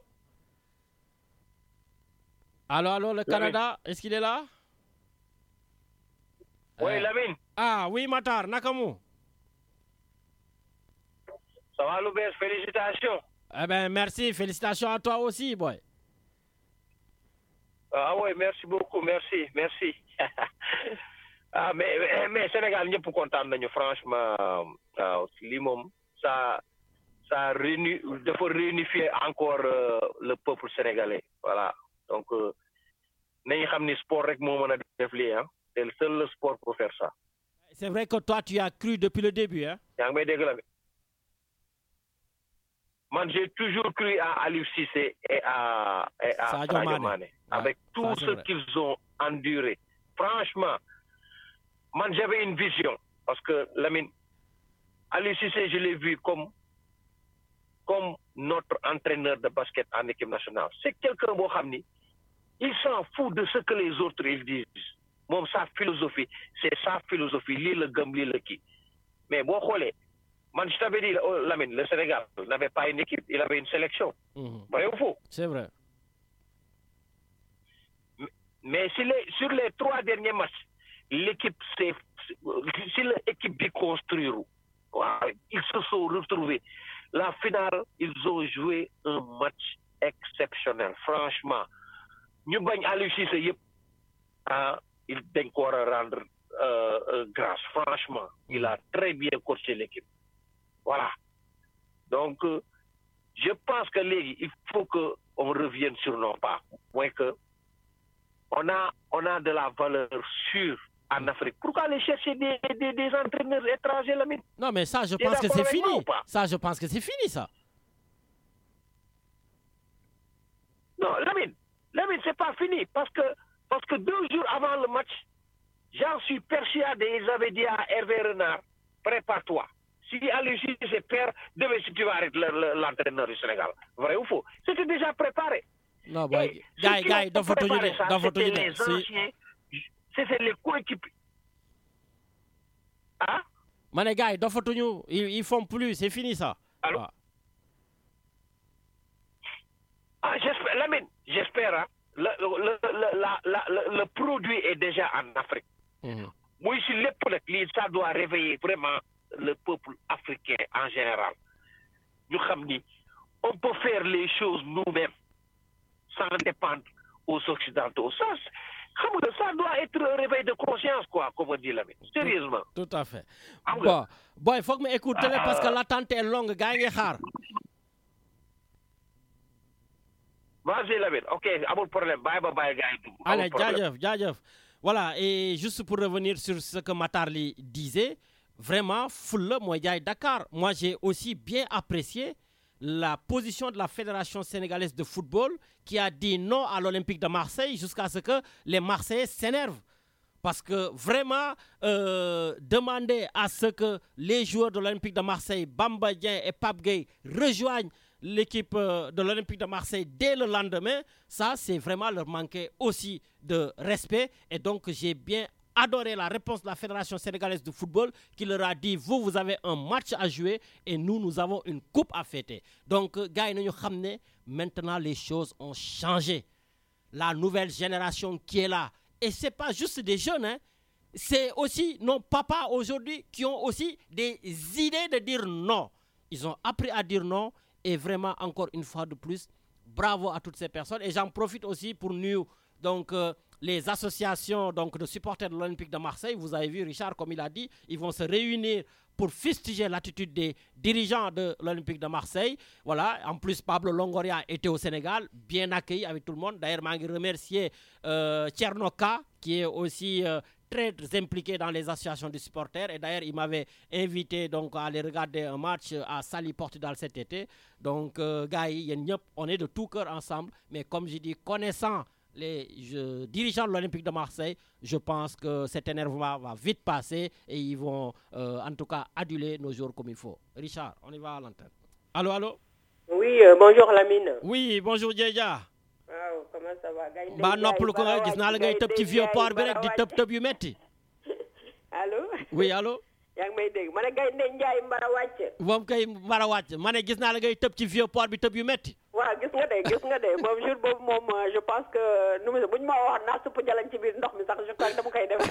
Allô, allô, le Canada, est-ce qu'il est là? Oui, Lamine. Ah, oui, Matar, Nakamu. Ça va, Loubès, félicitations. Eh bien, merci, félicitations à toi aussi, boy. Ah oui, merci beaucoup, merci, merci. ah, mais, mais, mais Sénégal, nous sommes contents, franchement, euh, l'imam, ça, ça réuni, il faut réunifier encore euh, le peuple sénégalais. Voilà. Donc, nous savons que le sport est le hein. C'est le seul sport pour faire ça. C'est vrai que toi, tu as cru depuis le début, hein? Moi, j'ai toujours cru à Aliou Cissé et à, et à Sadio Mané, Mané avec ah, tout ce vrai. qu'ils ont enduré. Franchement, moi, j'avais une vision. Parce que, Lamine, Aliou Cissé, je l'ai vu comme, comme notre entraîneur de basket en équipe nationale. C'est quelqu'un, il s'en fout de ce que les autres ils disent. Bon, sa philosophie, c'est sa philosophie, l'île le gum, l'île le qui. Mais bon, moi, je t'avais dit, oh, Lamine, le Sénégal n'avait pas une équipe, il avait une sélection. Mmh. Vrai ou faux? C'est vrai. Mais, mais si les, sur les trois derniers matchs, l'équipe s'est. Si l'équipe déconstruire, ils se sont retrouvés. La finale, ils ont joué un match exceptionnel. Franchement, nous avons Aliou Cissé, il doit encore rendre euh, euh, grâce. Franchement, il a très bien coaché l'équipe. Voilà. Donc, euh, je pense que les, il faut qu'on revienne sur nos pas. Moins que on a, on a de la valeur sûre en Afrique. Pourquoi aller chercher des, des, des entraîneurs étrangers là? Non, mais ça, je pense que c'est fini. Ça, je pense que c'est fini, ça. Non, Lamine, Lamine, c'est pas fini. Parce que, parce que deux jours avant le match, j'en suis persuadé, ils avaient dit à Hervé Renard, prépare-toi. Si Aliou Cissé perd, demain, si tu vas arrêter l'entraîneur du Sénégal. Vrai ou faux? C'était déjà préparé. Non, boy. Guy, Guy, dans votre idée. Dans votre idée. C'était les coéquipiers. Hein? Mané, Guy, dans votre idée, ils, ils font plus. C'est fini, ça. Allô? Ah, ah j'espère, Lamine, j'espère, hein. Le, le, le, la, la, le, le produit est déjà en Afrique. Mm-hmm. Moi, ici, les ça doit réveiller vraiment le peuple africain en général. Nous savons, on peut faire les choses nous-mêmes sans dépendre aux Occidentaux. Ça, ça doit être un réveil de conscience, quoi, comme on dit là. Sérieusement. Tout, tout à fait. Bon, bon, il faut que m'écoute euh, parce que l'attente est longue. Gagne rare. Vas-y, Lamine. Ok, pas de problème. Bye, bye, bye, gars. Allez, Djadjev, Djadjev. Voilà, et juste pour revenir sur ce que Matarli disait, vraiment, Foule, moi, Dakar. Moi, j'ai aussi bien apprécié la position de la Fédération sénégalaise de football qui a dit non à l'Olympique de Marseille jusqu'à ce que les Marseillais s'énervent. Parce que vraiment, euh, demander à ce que les joueurs de l'Olympique de Marseille, Bamba Dieng et Pape Gueye, rejoignent l'équipe de l'Olympique de Marseille dès le lendemain, ça, c'est vraiment leur manquer aussi de respect. Et donc, j'ai bien adoré la réponse de la Fédération sénégalaise de football qui leur a dit, vous, vous avez un match à jouer et nous, nous avons une coupe à fêter. Donc, gars, nous savons maintenant les choses ont changé. La nouvelle génération qui est là. Et ce n'est pas juste des jeunes, hein. C'est aussi nos papas aujourd'hui qui ont aussi des idées de dire non. Ils ont appris à dire non et vraiment, encore une fois de plus, bravo à toutes ces personnes. Et j'en profite aussi pour nous, donc, euh, les associations donc, de supporters de l'Olympique de Marseille. Vous avez vu, Richard, comme il a dit, ils vont se réunir pour fustiger l'attitude des dirigeants de l'Olympique de Marseille. Voilà, en plus, Pablo Longoria était au Sénégal, bien accueilli avec tout le monde. D'ailleurs, je veux remercier euh, Tchernoka, qui est aussi... Euh, très impliqué dans les associations de supporters. Et d'ailleurs, il m'avait invité donc, à aller regarder un match à Saly Portudal cet été. Donc, euh, gars, on est de tout cœur ensemble. Mais comme je dis, connaissant les je, dirigeants de l'Olympique de Marseille, je pense que cet énervement va vite passer et ils vont, euh, en tout cas, aduler nos jours comme il faut. Richard, on y va à l'antenne. Allô, allô? Oui, euh, bonjour Lamine. Oui, bonjour Djeja. waaw comment ça va gay ba noppalu ko nga gis naa la ngay tëb ci vieux port bi rek di tëb tëb yu metti allo oui allo yaa ngi may dégg ma ne gay ndey njaay mbara wàcc moom kay mbara wàcc ma ne gis naa la ngay tëb ci vieux port bi tëb yu metti waaw gis nga de gis nga de moom jour boobu moom je pense que nu mu buñ ma waxoon naa supp jalañ ci biir ndox mi sax je crois que dama koy def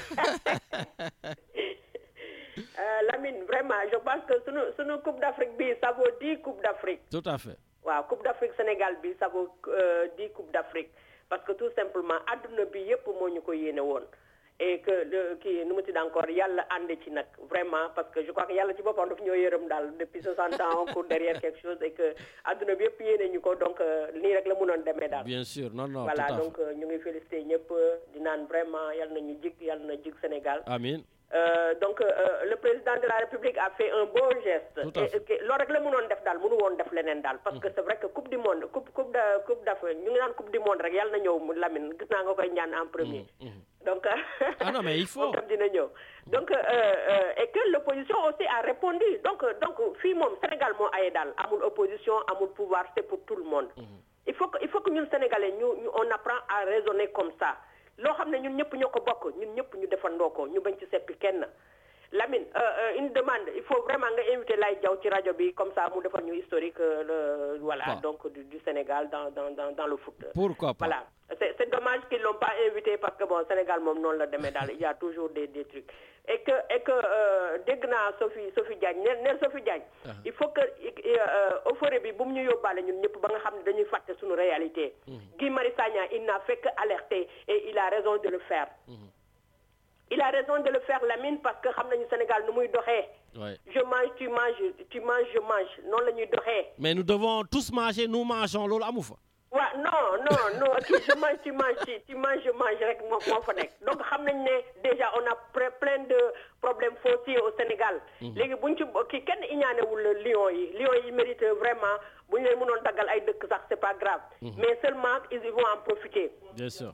Lamine vraiment je pense que sunu sunu coupe d'Afrique bi ça vaut dix coupes d'Afrique tout à fait waaw coupe d'Afrique Sénégal bi ça vaut dix coupes d'Afrique parce que tout simplement adduna bi yëpp moo ñu ko yéene woon et que le kii nu mu tudd encore yàlla ànd ci nag vraiment parce que je crois que yàlla ci boppam daf ñoo yërëm daal depuis soixante ans on court derrière quelque chose et que adduna bi yëpp yéene ñu ko donc nii rek la mënoon demee daal. bien sûr non non voilà tout à fait. donc ñu ngi félicité ñëpp di naan vraiment yàlla na ñu jig yàlla na jig Sénégal. amiin. Euh, donc euh, le président de la République a fait un beau geste. loolu rek la mënoon def daal mënu woon def leneen daal parce que c'est vrai que coupe du monde coupe coupe de coupe d'Afrique ñu ngi naan coupe du monde rek yàlla na ñëw Lamine gis naa nga koy ñaan en premier. donc ah non mais il faut tam dina ñëw donc euh, euh, et que l'opposition aussi a répondu donc donc fii moom Sénégal moo aye daal amul opposition amul pouvoir c'est pour tout le monde. il faut que il faut que ñun Sénégalais ñu ñu on apprend à raisonner comme ça. loo xam ne ñun ñëpp ñoo ko bokk ñun ñëpp ñu defandoo ko ñu bañ ci seppi kenn Lamine une demande il faut vraiment nga inviter Lay Diaw ci rajo bi comme ça mu defal ñu historique le voilà ah. donc du, du Sénégal dans dans dans dans le foot. Pourquoi pas voilà c'est c'est dommage qu'ils l'ont pas invité parce que bon Sénégal moom noonu la demee daal il y a toujours des des trucs et que et que dégg naa Sophie Sophie Diagne neel neel Sophie Diagne uh-huh. il faut que euphorie bi bu mu ñu yóbbaale ñun ñëpp ba nga xam ne dañuy fàtte suñu réalité. Uh-huh. Guy Marius Sagna il n'a fait que alerter et il a raison de le faire. Uh-huh. Il a raison de le faire Lamine parce que xam nañu Sénégal nu muy doxee. je mange tu manges tu manges je mange noonu la ñuy doxee. mais nous devons tous manger nous mangeons loolu amu fa. waaw non non non kii je mange tu manges tu manges je mange rek moo moo fa nekk donc xam nañ ne déjà on a plein de problèmes fonciers au Sénégal. léegi buñ ci kii kenn iñaanewul lions yi lions yi mérite vraiment bu ñu leen mënoon daggal ay dëkk sax c'est pas grave. mais seulement ils vont en profiter. bien sûr.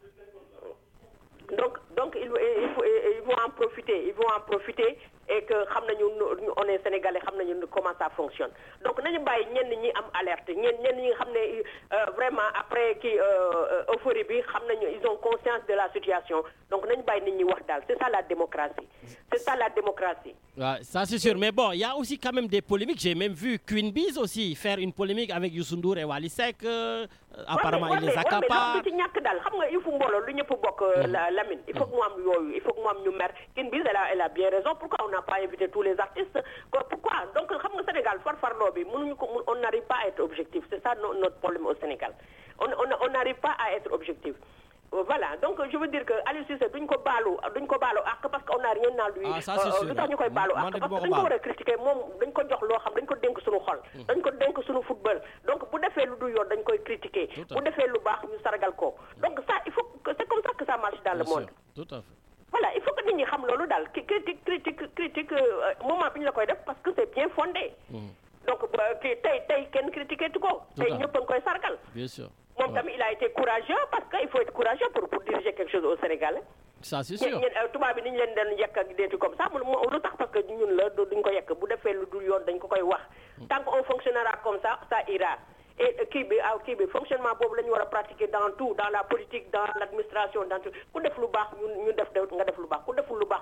donc donc ils il faut ils vont en profiter ils vont en profiter et que xam nañu on est sénégalais xam nañu comment ça fonctionne donc nañu bàyyi ñenn ñi am alerte ñenn ñenn ñi nga xam ne vraiment après kii euphorie bi xam nañu ils ont conscience de la situation donc nañu bàyyi nit ñi wax daal c'est ça la démocratie c'est ça la démocratie. Ouais, ça c'est sûr mais bon il y a aussi quand même des polémiques j'ai même vu Queen Biz aussi faire une polémique avec Youssou Ndour et Wally Seck euh, apparemment ouais, mais, il les accapare. mais ci ñàkk daal xam nga il faut mbooloo lu ñëpp bokk la Lamine il faut que mu am yooyu il faut que mu am ñu mer Queen Biz elle a elle a bien raison pourquoi on n'a pas invité tous les artistes pourquoi donc xam nga Sénégal farfarloo bi mënuñu ko on n'arrive pas à être objectif c'est ça notre problème au Sénégal on on on n'arrive pas à être objectif. Voilà donc je veux dire que Aliou Cissé duñ ko baalu duñ ko baalu ak parce que on n'a rien à lui. ah ça c'est sûr lu tax ñu koy baalu ak parce que dañ ko war a critiquer moom dañ ko jox loo xam dañ ko dénk suñu xol. dañ ko dénk suñu football donc bu defee lu du yoon dañ koy critiquer. bu defee lu baax ñu sargal ko donc ça il faut que c'est comme ça que ça marche dans le monde. tout à fait. voilà il faut que nit ñi xam loolu daal critique critique critique moment bi ñu la koy def parce que c'est bien fondé. donc kii tey tey kenn critiqué tu ko. tey ñëpp a ngi koy sargal. bien sûr. moom tamit il a été courageux parce que il faut être courageux pour pour diriger quelque chose au Sénégal. ça c'est sûr ñun tubaab bi ni ñu leen doon yekk ak déetu comme ça mu lu tax parce que ñun la duñ ko yekk bu defee lu dul yoon dañ ko koy wax. tant qu'on fonctionnera comme ça ça ira. et kii bi ah kii bi fonctionnement boobu la ñu war a pratiquer dans tout dans la politique dans l'administration dans tout ku def lu baax ñu ñu def nga def lu baax ku deful lu baax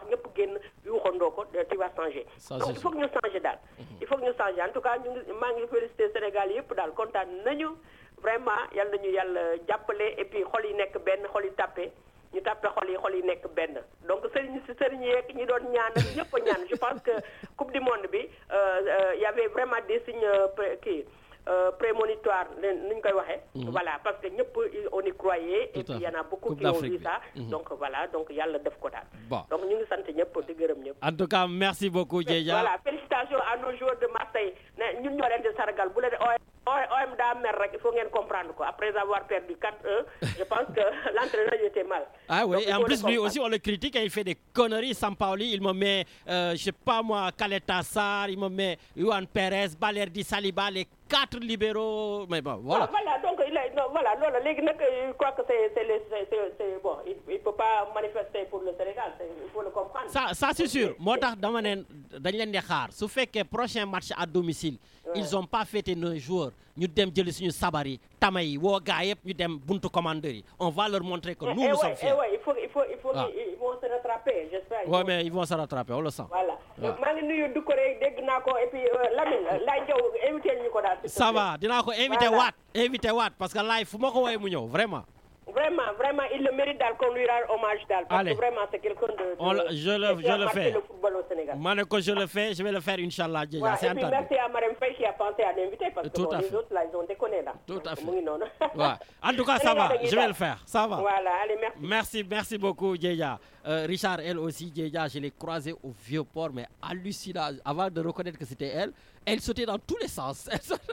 Ça, donc c'est il faut que ñu changer daal. il faut que ñu changer en tout cas ñu ngi maa ngi félicité Sénégal yëpp daal kontaan nañu vraiment yal nañu yàlla jàppale et puis xol yi nekk benn xol yi tàppe ñu tàppe xol yi xol yi nekk benn donc sëriñ si sëriñ yeeg ñi doon ñaan ak ñëpp a ñaan je pense que coupe du monde bi il y avait vraiment des signes kii prémonitoire ni ñu koy waxee. voilà parce que ñëpp on y croyait. et puis il y en a beaucoup qui ont vu ça. donc voilà donc yàlla def ko daal. donc ñu ngi sant ñëpp di gërëm ñëpp. en tout cas merci beaucoup Dieydia. voilà félicitations à nos joueurs de Marseille ne ñun ñoo leen di sargal bu leen O M daa mer rek il faut ngeen comprendre quoi après avoir perdu quatre un je pense que l'entraîneur était mal. ah oui donc, et en plus lui aussi on le critique et il fait des conneries. Sampaoli il me met euh, je sais pas moi Kaleta Sarr il me met Yohan Perez Balerdi Saliba les quatre libéraux mais bon voilà. Ah, voilà donc il a, non, voilà loolu léegi nag je crois que c'est c'est le c'est c'est bon il il peut pas manifester pour le Sénégal il faut le comprendre. ça ça c'est sûr moo tax dama ne dañ leen di xaar su fekkee prochain match à domicile. Ouais. Ils ont pas fêté nos joueurs ñu dem jëli suñu sabar yi tama yi woo gaa yëpp ñu dem buntu commandeur yi on va leur montrer que nous nous sommes fiers. Eh ouais, il faut il faut il faut ah. ils vont se rattraper j'espère. Ouais mais ils vont se rattraper on le sent. voilà maa ngi nuyu Doucouré dégg naa ko et puis Lamine Laye Diaw invité ñu ko daal. ça va dinaa ko invité waat invité waat parce que Laye fu ma ko woowee mu ñëw vraiment. Vraiment, vraiment, il le mérite daal qu'on lui rende hommage daal. Parce Allez. que vraiment, c'est quelqu'un de, de... On le, je le, je le fais. le football au Sénégal. Moi, je le fais, je vais le faire, Inch'Allah. Ouais, et puis merci à Marème Faye qui a pensé à l'inviter parce que Tout bon, à les fait. autres, là, ils ont déconné là. Tout à fait. Oui, non, non. Ouais. En tout cas, ça va, je vais le faire. Ça va. Voilà, allez, merci. Merci, merci beaucoup, Dieydia. Euh, Richard, elle aussi, Dieydia, je l'ai croisée au Vieux-Port, mais hallucinant. Avant de reconnaître que c'était elle, elle sautait dans tous les sens.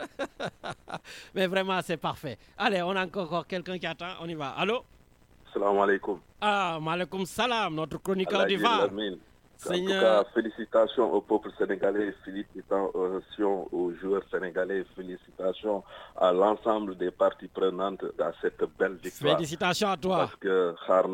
Mais vraiment, c'est parfait. Allez, on a encore quelqu'un qui attend. On y va. Allô? Salam alaikum. Ah, maaleykum salam, notre chroniqueur du V A R. En tout cas, félicitations au peuple sénégalais, félicitations aux joueurs sénégalais, félicitations à l'ensemble des parties prenantes dans cette belle victoire. Félicitations à toi. Parce que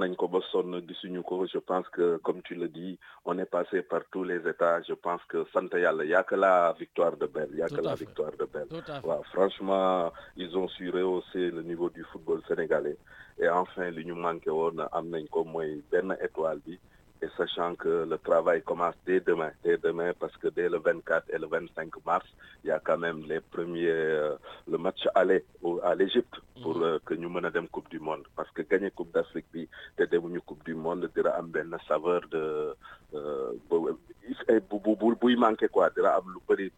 je pense que, comme tu le dis, on est passé par tous les états. Je pense que Santa Yalla, il n'y a que la victoire de Belle. Il n'y a Tout que la fait. victoire de Belle. Tout à fait. Ouais, franchement, ils ont su rehausser le niveau du football sénégalais. Et enfin, l'Union manque on a amené comme moi une étoile. Et sachant que le travail commence dès demain, dès demain, parce que dès le vingt-quatre et le vingt-cinq mars, il y a quand même les premiers, euh, le match aller au, à l'Égypte pour euh, que nous menions la Coupe du Monde. Parce que gagner Coupe d'Afrique, puis devenu Coupe du Monde, il y a une saveur de, euh, il manque quoi, il y a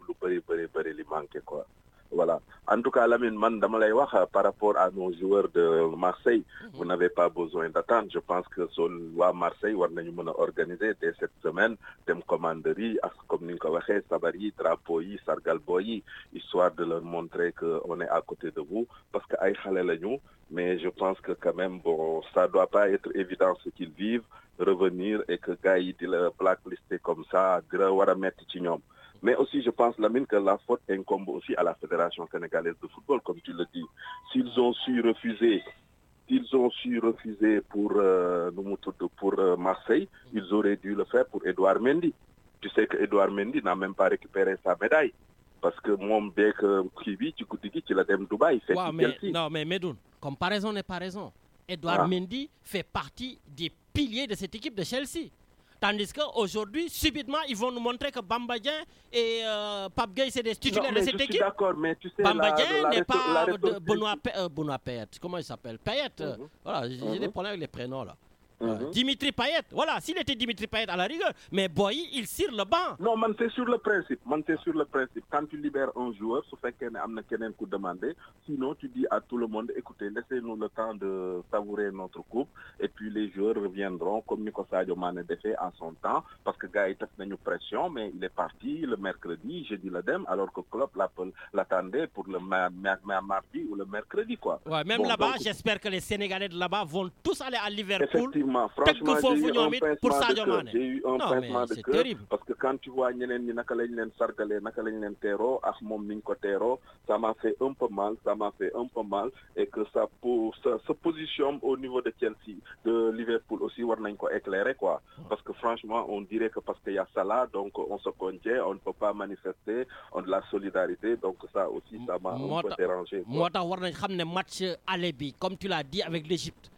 un manque quoi. Voilà. En tout cas, Lamine Man Damalaïwak, par rapport à nos joueurs de Marseille, vous n'avez pas besoin d'attendre. Je pense que sur Marseille, on a organisé dès cette semaine des commanderies, comme nous l'avons dit, Sabari, Drapoyi, Sargalboyi, histoire de leur montrer qu'on est à côté de vous. Parce que nous, mais je pense que quand même, bon, ça ne doit pas être évident ce qu'ils vivent, revenir et que gars, ils le blacklisté comme ça, ils doivent mettre Chignom. Mais aussi, je pense, Lamine, que la faute incombe aussi à la Fédération sénégalaise de football, comme tu le dis. S'ils ont su refuser, s'ils ont su refuser pour, euh, pour euh, Marseille, ils auraient dû le faire pour Edouard Mendy. Tu sais que Edouard Mendy n'a même pas récupéré sa médaille. Parce que mon bec Kiwi, tu dis qu'il a dem Dubaï. Fait ouais, mais, non, mais Medoun, comparaison n'est pas raison. Edouard ah. Mendy fait partie des piliers de cette équipe de Chelsea. Tandis qu'aujourd'hui, subitement, ils vont nous montrer que Bamba Dieng et euh, Pape Gueye, c'est des titulaires non, de cette je équipe. Suis d'accord, mais tu sais, Bamba la, Dieng la, n'est la, pas la de Benoît, euh, Benoît Payet. Comment il s'appelle Payet. Mm-hmm. Voilà, j'ai mm-hmm. des problèmes avec les prénoms là. Mm-hmm. Dimitri Payet, voilà, s'il était Dimitri Payet à la rigueur, mais Boyi, il tire le banc. Non, man, c'est sur le principe. Man, c'est sur le principe. Quand tu libères un joueur, ça fait qu'il y a un coup demandé. Sinon, tu dis à tout le monde, écoutez, laissez-nous le temps de savourer notre coupe. Et puis les joueurs reviendront comme Nico Sadio Mané a fait en son temps. Parce que Gaï a une pression, mais il est parti le mercredi, jeudi le dem, alors que Klopp l'attendait pour le mardi ou le mercredi, quoi. Ouais, même bon, là-bas, donc, j'espère que les Sénégalais de là-bas vont tous aller à Liverpool. Franchement, j'ai eu un pincement de cœur. J'ai eu un non, pincement de cœur terrible. Parce que quand tu vois ñeneen ñi naka lañ leen sargalé naka lañ leen téro ak mom niñ ko téro, ça m'a fait un peu mal, ça m'a fait un peu mal et que ça pour sa, sa position au niveau de Chelsea, de Liverpool aussi war nañ ko éclairer quoi. Parce que franchement, on dirait que parce qu'il y a Salah, donc on se contient, on ne peut pas manifester, on a de la solidarité, donc ça aussi ça m'a un peu dérangé. Moi tax war nañ xamné match aller bi comme tu l'as dit avec l'Égypte.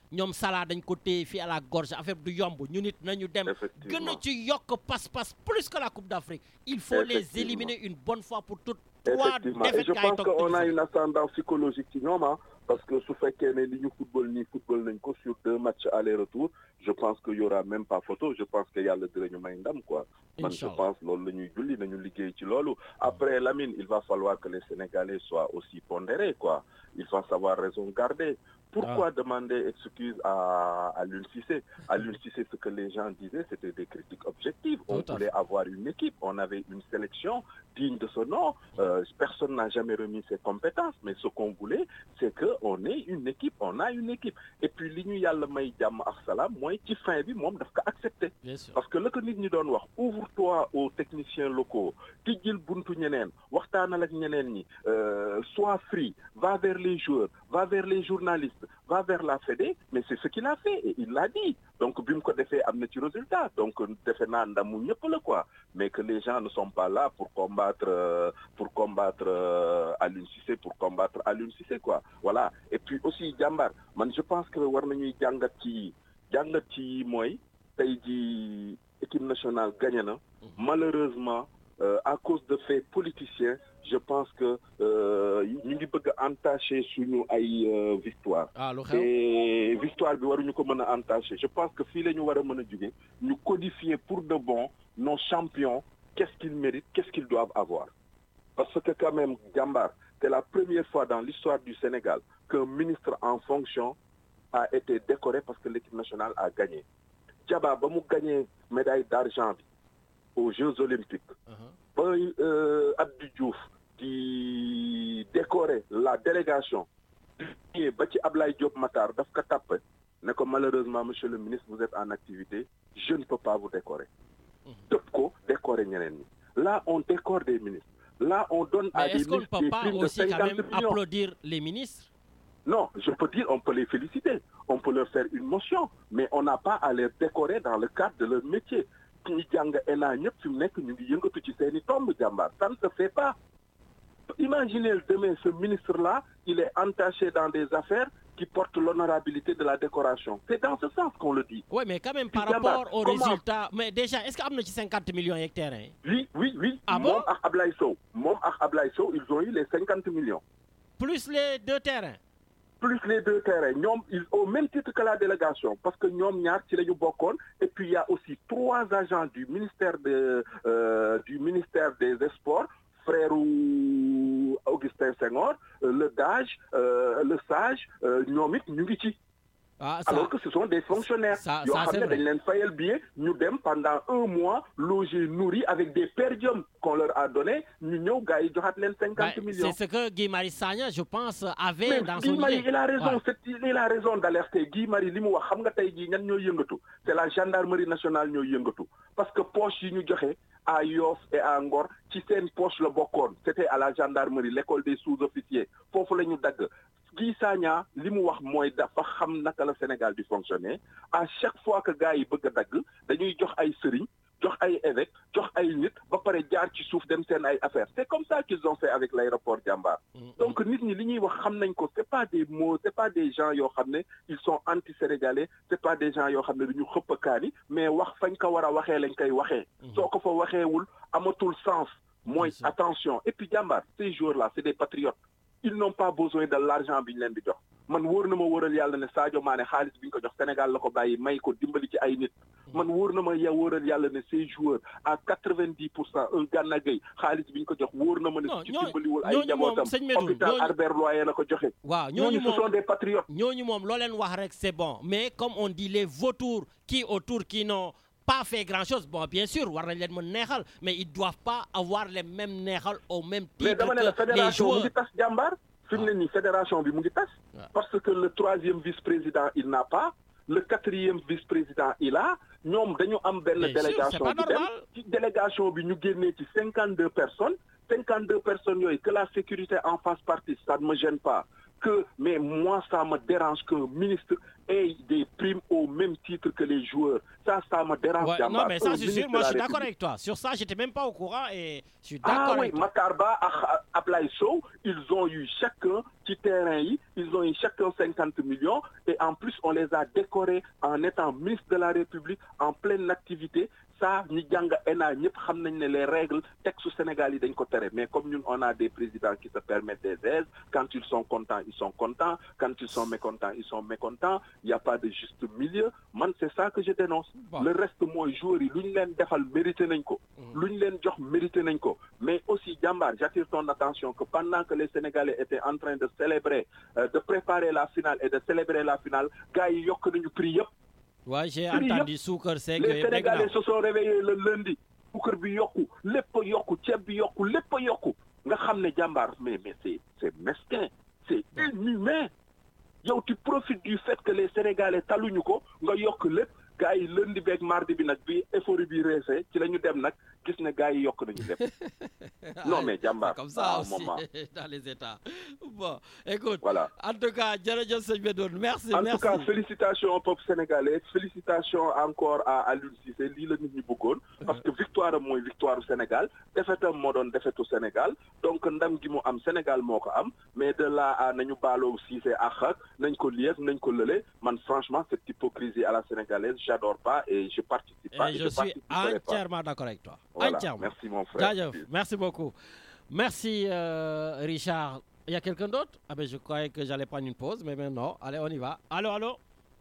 ñoom Salah dañ ko téye fii à la gorge affaire du yomb ñu nit nañu dem gën a ci yokk passe-passe plus que la Coupe d'Afrique il faut les éliminer une bonne fois pour toutes. Effectivement, et je pense qu'on a une ascendance psychologique ci ñoom ah parce que su fekkee ne li ñu football nii football nañ ko sur deux matchs aller-retour je pense que y aura même pas photo je pense que yàlla dinañu may ndam quoi. man je pense loolu la ñuy julli nañu liggéey ci loolu. Après Lamine il va falloir que les Sénégalais soient aussi pondérés quoi il va savoir raison garder. Pourquoi ah. demander excuse à, à Aliou Cissé? Aliou Cissé, ce que les gens disaient, c'était des critiques objectives. On Tout voulait avoir une équipe, on avait une sélection digne de ce nom. Euh, personne n'a jamais remis ses compétences, mais ce qu'on voulait, c'est qu'on ait une équipe, on a une équipe. Et puis, li ñu yàlla may jàmm ak salaam mooy ci fin bi moom daf ko accepter. Parce que la ko nit ñi doon wax, ouvre-toi aux techniciens locaux, tijjil buntu ñeneen, waxtaanal ak ñeneen ñi, euh, sois free, va vers les joueurs, va vers les journalistes. Va vers la Fédé, mais c'est ce qu'il a fait et il l'a dit. Donc, bim ko defee am na ci résultat. Donc, defe naa ndamu ñëpp la quoi. Mais que les gens ne sont pas là pour combattre, euh, pour combattre euh, Aliou Cissé, pour combattre Aliou Cissé quoi. Voilà. Et puis aussi jàmbaar, man je pense que war nañuy jàngat ci jàngat ci mooy tey ji équipe nationale gagné na. Malheureusement, euh, à cause de faits politiciens. Je pense que ñu ngi bëgg a entacher suñu ay victoire et victoire bi waruñu ko mën a entacher je pense que fii la ñu war a mën a jóge ñu codifier pour de bon nos champions qu'est-ce qu'ils méritent qu'est-ce qu'ils doivent avoir parce que quand même jàmbaar c'est la première fois dans l'histoire du Sénégal qu'un ministre en fonction a été décoré parce que l'équipe nationale a gagné Diaba ba mu gagné médaille d'argent bi aux Jeux olympiques ba Abdou Diouf di décorer la délégation ba ci Ablaye Diop Matar daf ko tàppe ne ko malheureusement monsieur le ministre vous êtes en activité je ne peux pas vous décorer tëb ko décorer ñeneen ñi là on décore des ministres là on donne à des ministres des primes de cinquante millions. Mais est-ce qu'on ne peut pas aussi quand même applaudir les ministres? Non, je peux dire on peut les féliciter on peut leur faire une motion mais on n'a pas à les décorer dans le cadre de leur métier. Ñi jàng E N A ñëpp fi mu nekk ñu ngi yëngatu ci seeni tomb jàmbaar ça ne se fait pas. Imaginez demain ce ministre-là il est entaché dans des affaires qui portent l'honorabilité de la décoration. C'est dans ce sens qu'on le dit. Oui, mais quand même par rapport aux résultats. Mais déjà, est-ce qu'il y a cinquante millions d'hectares? Oui, oui, oui. Ah bon? Mom ak Ablaye Sow. Mom ak Ablaye Sow, ils ont eu les cinquante millions. Plus les deux terrains? Plus les deux terrains. Ñoom, ils, au même titre que la délégation. Parce que ñoom ñaar ci lañu bokkoon. Et puis il y a aussi trois agents du ministère, de, euh, du ministère des Sports. Frère Augustin Senghor, euh, le D A G, euh, le SAGE, ñoom it ñu ngi ci. Ah, ça, alors que ce sont des fonctionnaires. Ça, yoo ça, xam ne dañ leen fayal billet ñu dem pendant un mois logés nourris avec des per diem qu'on leur a donné ñu ñëw gars yi joxaat leen cinquante ouais, millions. C'est ce que Guy Marius Sagna, je pense, avait mais dans Guy son Marius, idée. il a raison, ouais. c'est, il a raison d'alerter. Guy Marius li mu wax xam nga tey jii ñan ñoo yëngatu c'est la gendarmerie nationale ñoo yëngatu parce que poche yi ñu joxe à Yoff et à Ngor ci seen poche la bokkoon c'était à la gendarmerie l'école des sous-officiers foofu la ñu dagg. Guy Sagna li mu wax mooy dafa xam naka la Sénégal di fonctionner à chaque fois que gars yi bëgg a dagg dañuy jox ay sëriñ jox ay évêque jox ay nit ba pare jaar ci suuf dem seen ay affaires c'est comme ça qu'ils ont fait avec l'aéroport Diambar. Donc nit ñi li ñuy wax xam nañ ko c'est pas des mots c'est pas des gens yoo xam ne ils sont anti-sénégalais c'est pas des gens yoo xam ne dañu xëpp kaani mais wax fañ ko war a waxee lañ koy waxee. soo ko fa waxeewul amatul sens. mooy attention et puis Diambar ces jours-là c'est des patriotes. Ils n'ont pas besoin de l'argent bi ñu leen di jox man wóor na ma wóoral yàlla ne Sadio Mané xaalis bi ñu ko jox Sénégal la ko bàyyi may ko dimbali ci ay nit man wóor na ma ya wóoral yàlla ne ces joueurs à quatre-vingt-dix pour cent un Gana Gueye xaalis bi ñu ko jox wóor na ma ne ci dimbaliwul ay njabootam hôpital Albert Royer la ko joxe. waaw ñooñu ce sont des patriotes. ñooñu moom loo leen wax rek c'est bon mais comme on dit les vautours qui autour qui n'ont pas fait grand-chose bon bien sûr war nañ leen mën neexal mais ils doivent pas avoir les mêmes neexal au même titre mais dama ne la fédération mu ngi tas jàmbaar fi mu ne nii fédération bi mu ngi tas parce que le troisième vice-président il n'a pas le quatrième vice-président il a ñoom dañu am benn délégation bi dem ci délégation bi ñu génnee ci cinquante-deux personnes cinquante-deux personnes yooyu que la sécurité en fasse partie ça ne me gêne pas que mais moi ça me dérange qu'un ministre ait des primes au même titre que les joueurs. Ça, ça me dérange. Ouais, non, mais ça, Un c'est sûr. ministre Moi, de je suis la d'accord République. avec toi. Sur ça, j'étais même pas au courant et je suis d'accord Ah oui, avec toi. Matarba, Ablai Sow, ils ont eu chacun, petit terrain, ils ont eu chacun cinquante millions et en plus, on les a décorés en étant ministre de la République en pleine activité. Ça, ñi jàng E N A ñëpp xam nañ ne les règles texte au Sénégal yi dañ ko tere. Mais comme ñun, on a des présidents qui se permettent des aises, quand ils sont contents, ils sont contents. Quand ils sont mécontents, ils sont mécontents. Il n'y a pas de juste milieu. Man, c'est ça que je dénonce. Bon. Le reste, moi, joueurs, yi luñ leen defal mérité nañ ko. Luñ leen jox mérité nañ ko. Mais aussi, Jambar, j'attire ton attention que pendant que les Sénégalais étaient en train de célébrer, euh, de préparer la finale et de célébrer la finale, gars yi yokk nañu prix yëpp. Ouais, j'ai entendu suukar sec. Les Sénégalais se sont réveillés le lundi. Suukar bi yokku, lépp yokku, ceeb bi yokku, lépp yokku. Nga xam ne Jambar, mais mais c'est c'est mesquin, c'est inhumain. Yow tu profites du fait que les Sénégalais taluñu ko, nga yokk lépp. Gars yi lundi beeg mardi bi nag bi euphorie bi reesee ci la ñu dem nag gis ne gars yi yokk nañu lépp. Non mais Jambar, comme ça à un aussi moment. dans les États. Bon, écoute. Voilà. En tout cas, jërëjëf sëñ Medoune, merci, En merci. tout cas, félicitations au peuple sénégalais, félicitations encore à Aliou Cissé, lii la nit ñi bëggoon parce que victoire am mooy victoire du Sénégal, défaite am moo doon défaite au Sénégal, donc ndam gi mu am Sénégal moo ko am, mais de là à nañu baaloo Cissé ak ak nañ ko lii nañ ko lële, man franchement cette hypocrisie à la sénégalaise, j'adore pas et je participe pas. Et et je suis participerai pas. entièrement d'accord avec toi. Voilà. Entièrement. Merci mon frère. Jaajëf, merci beaucoup. Merci euh, Richard. Il y a quelqu'un d'autre? Ah ben je croyais que j'allais prendre une pause, mais maintenant, allez, on y va. Allô, allô?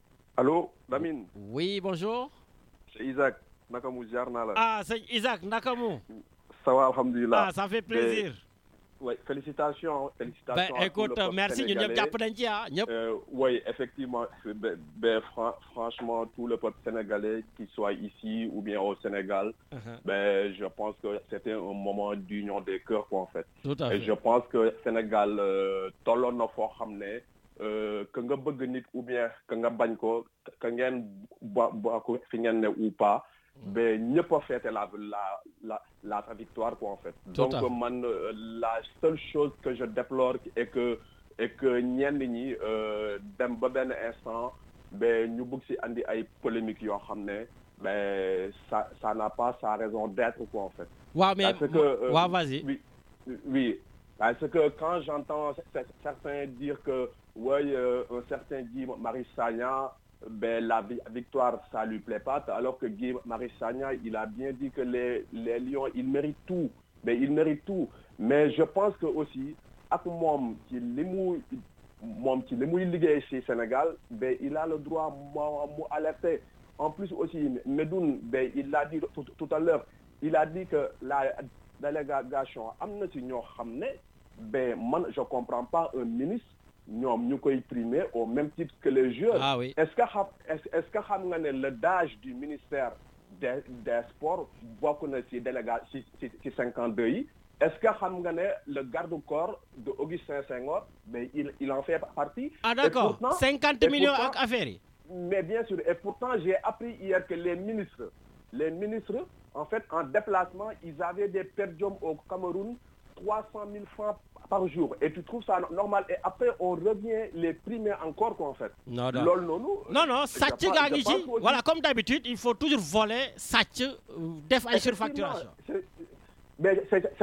Allô, Lamine. Oui, bonjour. C'est Isaac. Nakamu ziar naa la. Ah, c'est Isaac Nakamu. Ça va, alhamdulillah. Ah, ça fait plaisir. Oui, félicitations, félicitations. Ben, écoute, merci, nous sommes jàpp nañ ci ah, ñëpp. Oui, effectivement, ben, ben, fran franchement, tout le peuple sénégalais, qu'il soit ici ou bien au Sénégal, uh-huh. ben, je pense que c'était un moment d'union des cœurs, quoi, en fait. Tout à Et fait. je pense que Sénégal, euh, tolloon na foo xam ne, euh, que nga bëgg nit ou bien que nga bañ ko, que ngeen ba ba ko fi ngeen ne ou pas, ben ñëpp a fêté la la la la victoire quoi en fait. Tout Donc à fait. man la seule chose que je déplore est que est que ñenn ñi dem ba benn instant ben ñu bëgg ci andi ay polémiques yoo xam ne ben ça ça n'a pas sa raison d'être quoi en fait. Ouais, mais Parce que euh, ouais, vas-y. Oui, oui. Parce que quand j'entends certains dire que ouais euh, un certain Guy Marius Sagna, ben, la victoire, ça ne lui plaît pas, alors que Guy Marius Sagna, il a bien dit que les, les Lions, ils méritent tout. Ben, ils méritent tout. Mais je pense que aussi, avec moi, qui est lié chez Sénégal, ben, il a le droit à alerter. En plus aussi, Medoune, ben, il l'a dit tout, tout à l'heure, il a dit que la délégation, ben, moi, je ne comprends pas un ministre ñoom ñu koy primer au même titre que les joueurs. Ah oui. Est-ce que xam est-ce que xam nga ne le D A G du ministère des des sports bokk na ci délégat ci ci ci cinquante-deux yi. Est-ce que xam nga ne le garde-corps de Augustin Senghor, mais il il en fait partie. Ah d'accord. Pourtant, cinquante millions ak affaire yi. Mais bien sûr, et pourtant j'ai appris hier que les ministres, les ministres, en fait, en déplacement, ils avaient des per diem au Cameroun, trois cent mille francs par jour. Et tu trouves ça normal. Et après, on revient les primer encore, quoi, en fait. Non, non. Lol, non, non. Non, non, sàcc gaa ngi ci. Voilà, comme d'habitude, il faut toujours voler, sàcc, def ay surfacturation. Mais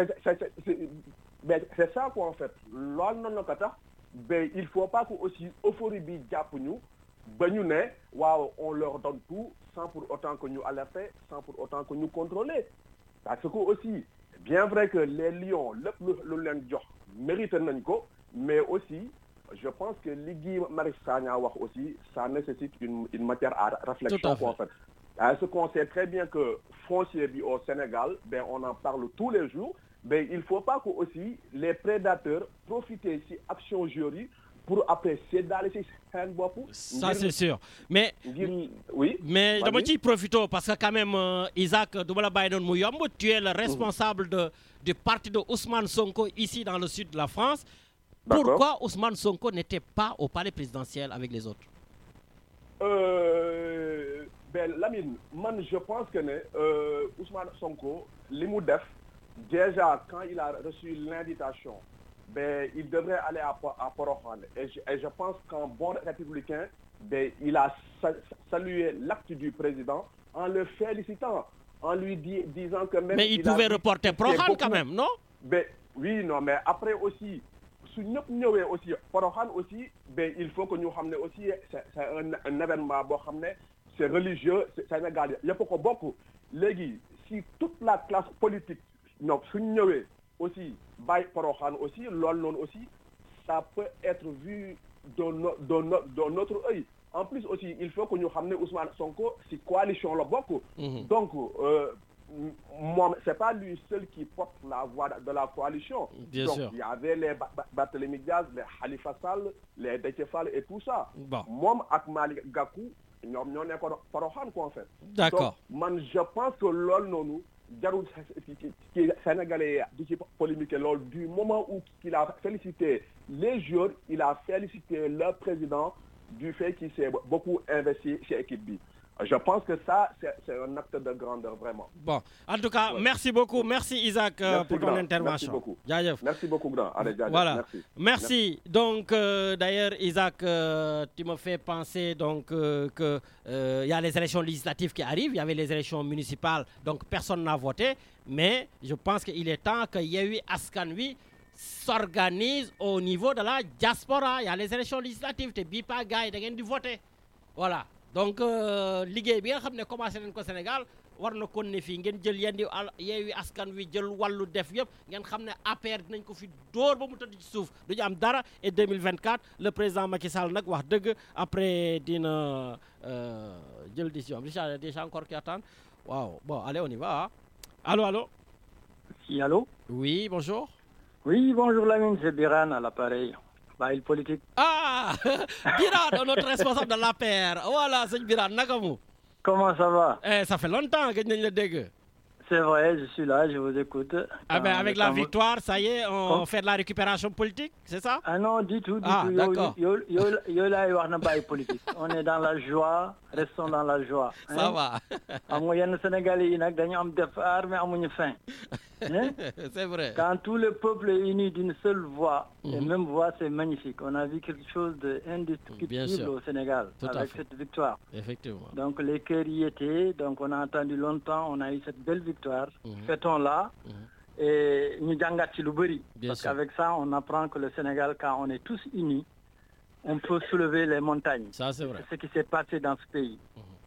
c'est ça, quoi, en fait. Lol, non, non, kata. Ben, il faut pas que aussi euphorie bi jàpp ñu ba ñu ne waaw on leur donne tout sans pour autant que ñu alerter, sans pour autant que ñu contrôler. Parce que aussi, bien vrai que les Lions, lépp lu leen jox mérite nañ ko, mais aussi je pense que li Guy Marius Sagna wax aussi, ça nécessite une, une matière à réflexion quoi, en fait. Parce qu'on sait très bien que foncier bi au Sénégal, ben on en parle tous les jours, ben il faut pas que aussi les prédateurs profitent si action jury pour apprécier d'aller ci seen bopp. Ça c'est sûr. Mais ngir oui. Mais dama ciy profité parce que quand même euh, Isaac du ma la bàyyi noonu mu yomb, tu es le responsable de du parti de Ousmane Sonko ici dans le sud de la France. Pourquoi Ousmane Sonko n'était pas au palais présidentiel avec les autres? Euh, ben Lamine, man je pense que ne euh, Ousmane Sonko li mu def déjà quand il a reçu l'invitation, ben il devrait aller à, à Porokhane et je, et je pense qu'un bon républicain ben, il a sa- salué l'acte du président en le félicitant, en lui di- disant que même... Mais il a pouvait dit reporter que c'est Prohan beaucoup- quand même, non? Ben, oui, non, mais après aussi, su ñëpp ñëwee aussi Porokhane aussi, ben, il faut que ñu xam ne aussi c'est c'est un, un événement boo xam ne c'est religieux, c'est Sénégal yëpp ko bokk. Léegi si toute la classe politique ñoom suñ ñëwee aussi bàyyi Porokhane aussi loolu noonu aussi ça peut être vu d'un no- d'un no- d'un autre œil. En plus aussi il faut que ñu xam ne Ousmane Sonko si coalition la bokk. Donc euh, moom c'est pas lui seul qui porte la voix de la coalition. Bien Donc sûr. il y avait les Ba- Ba- Barthélémy Diaz, les Khalifa Sall, les Déthié Fall et tout ça. Bon. Moom ak Malick Gakou ñoom ñoo nekkoon Porokhane quoi en fait. D'accord. Donc man je pense que loolu noonu jarul ci ci Sénégalais di ci polémique loolu du moment où qu'il a félicité les joueurs, il a félicité le président du fait qu'il s'est beaucoup investi chez l'équipe B. Je pense que ça, c'est c'est un acte de grandeur, vraiment. Bon, en tout cas, merci beaucoup. Merci Isaac euh, Merci, pour ton grand. intervention. Merci beaucoup. Jaajëf. Merci beaucoup, grand. Allez, jaajëf. Voilà. Merci. Merci. Donc, euh, d'ailleurs, Isaac, euh, tu me fais penser donc euh, que euh, il y a les élections législatives qui arrivent. Il y avait les élections municipales, donc personne n'a voté. Mais je pense qu'il est temps que Yewwi Askan Wi s'organise au niveau de la diaspora. Il y a les élections législatives. Te bii pas gars yi da ngeen di voter. Voilà. Donc euh, liggéey bi nga xam ne commencé nañ ko Sénégal war na kon ne fii ngeen jël yenn Yewwi Askan Wi jël wàllu def yëpp ngeen xam ne A P R dinañ ko fi dóor ba mu tëdd ci suuf du ñu am dara et deux mille vingt-quatre le président Macky Sall nag wax dëgg après dina euh, jël décision déjà déjà encore qui attend waaw bon allez on y va hein. Allô allô. Si, allô? Oui, bonjour. Oui, bonjour Lamine, c'est Biran à l'appareil. Bah, il politique. Ah Biran, notre responsable de l'A P R. Voilà, c'est Biran, naka mu? Comment ça va? Eh, ça fait longtemps que nous le dégg. C'est vrai, je suis là, je vous écoute. Ah ben Quand- avec la quand vous- victoire, ça y est, on Quand- fait de la récupération politique, c'est ça? Ah non, du tout, du Ah, tout. Yo- d'accord. yo- yo- yo là, yo wax na bàyyi politique. On est dans la joie, restons dans la joie. Ça va. Xam nga yenn Sénégalais yi nag dañu am départ mais amuñu fin. Hein? C'est vrai. Quand tout le peuple est uni d'une seule voix, et Mhm. même voix, c'est magnifique. On a vu quelque chose Bien d'indescriptible sûr. au Sénégal Tout à avec fait. cette victoire. Effectivement. Donc les cœurs y étaient, donc on a attendu longtemps, on a eu cette belle victoire. Mhm. Fêtons-la et ñu jàngat ci lu bëri. Bien Parce sûr. qu'avec ça, on apprend que le Sénégal, quand on est tous unis, on peut soulever les montagnes. Ça, c'est vrai. C'est ce qui s'est passé dans ce pays.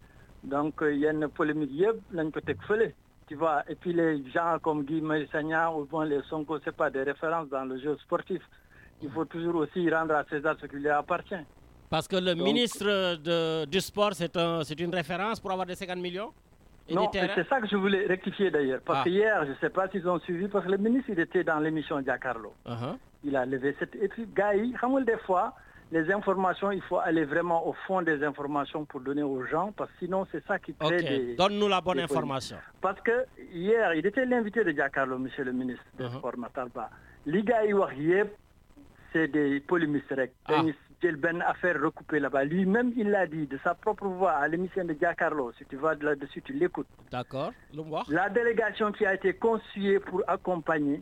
Donc il y a une polémique yëpp lañ ko teg fële. Tu vois, et puis les gens comme Guy Marius Sagna ou bon les Sonko, c'est pas des références dans le jeu sportif. Il faut toujours aussi rendre à César ce qui lui appartient. Parce que le Donc- ministre de, du sport, c'est un, c'est une référence pour avoir des cinquante millions et Non, des terrains. c'est ça que je voulais rectifier d'ailleurs. Parce Ah. que hier, je ne sais pas s'ils ont suivi, parce que le ministre, il était dans l'émission Giancarlo. Uh-huh. Il a levé cette... Et puis, gars, yi, xam nga des fois, les informations, il faut aller vraiment au fond des informations pour donner aux gens, parce que sinon, c'est ça qui crée Ok, des... donne-nous la bonne des polémiques. information. Parce que hier, il était l'invité de Giancarlo, monsieur le ministre des Uh-huh. Sports, Matar Ba. Li gars yi wax yëpp, c'est des polémistes rek. Ah. Dañu jël benn affaire recoupée là-bas. Lui-même, il l'a dit de sa propre voix à l'émission de Giancarlo. Si tu vas là-dessus, tu l'écoutes. D'accord. Lu mu wax? La délégation qui a été constituée pour accompagner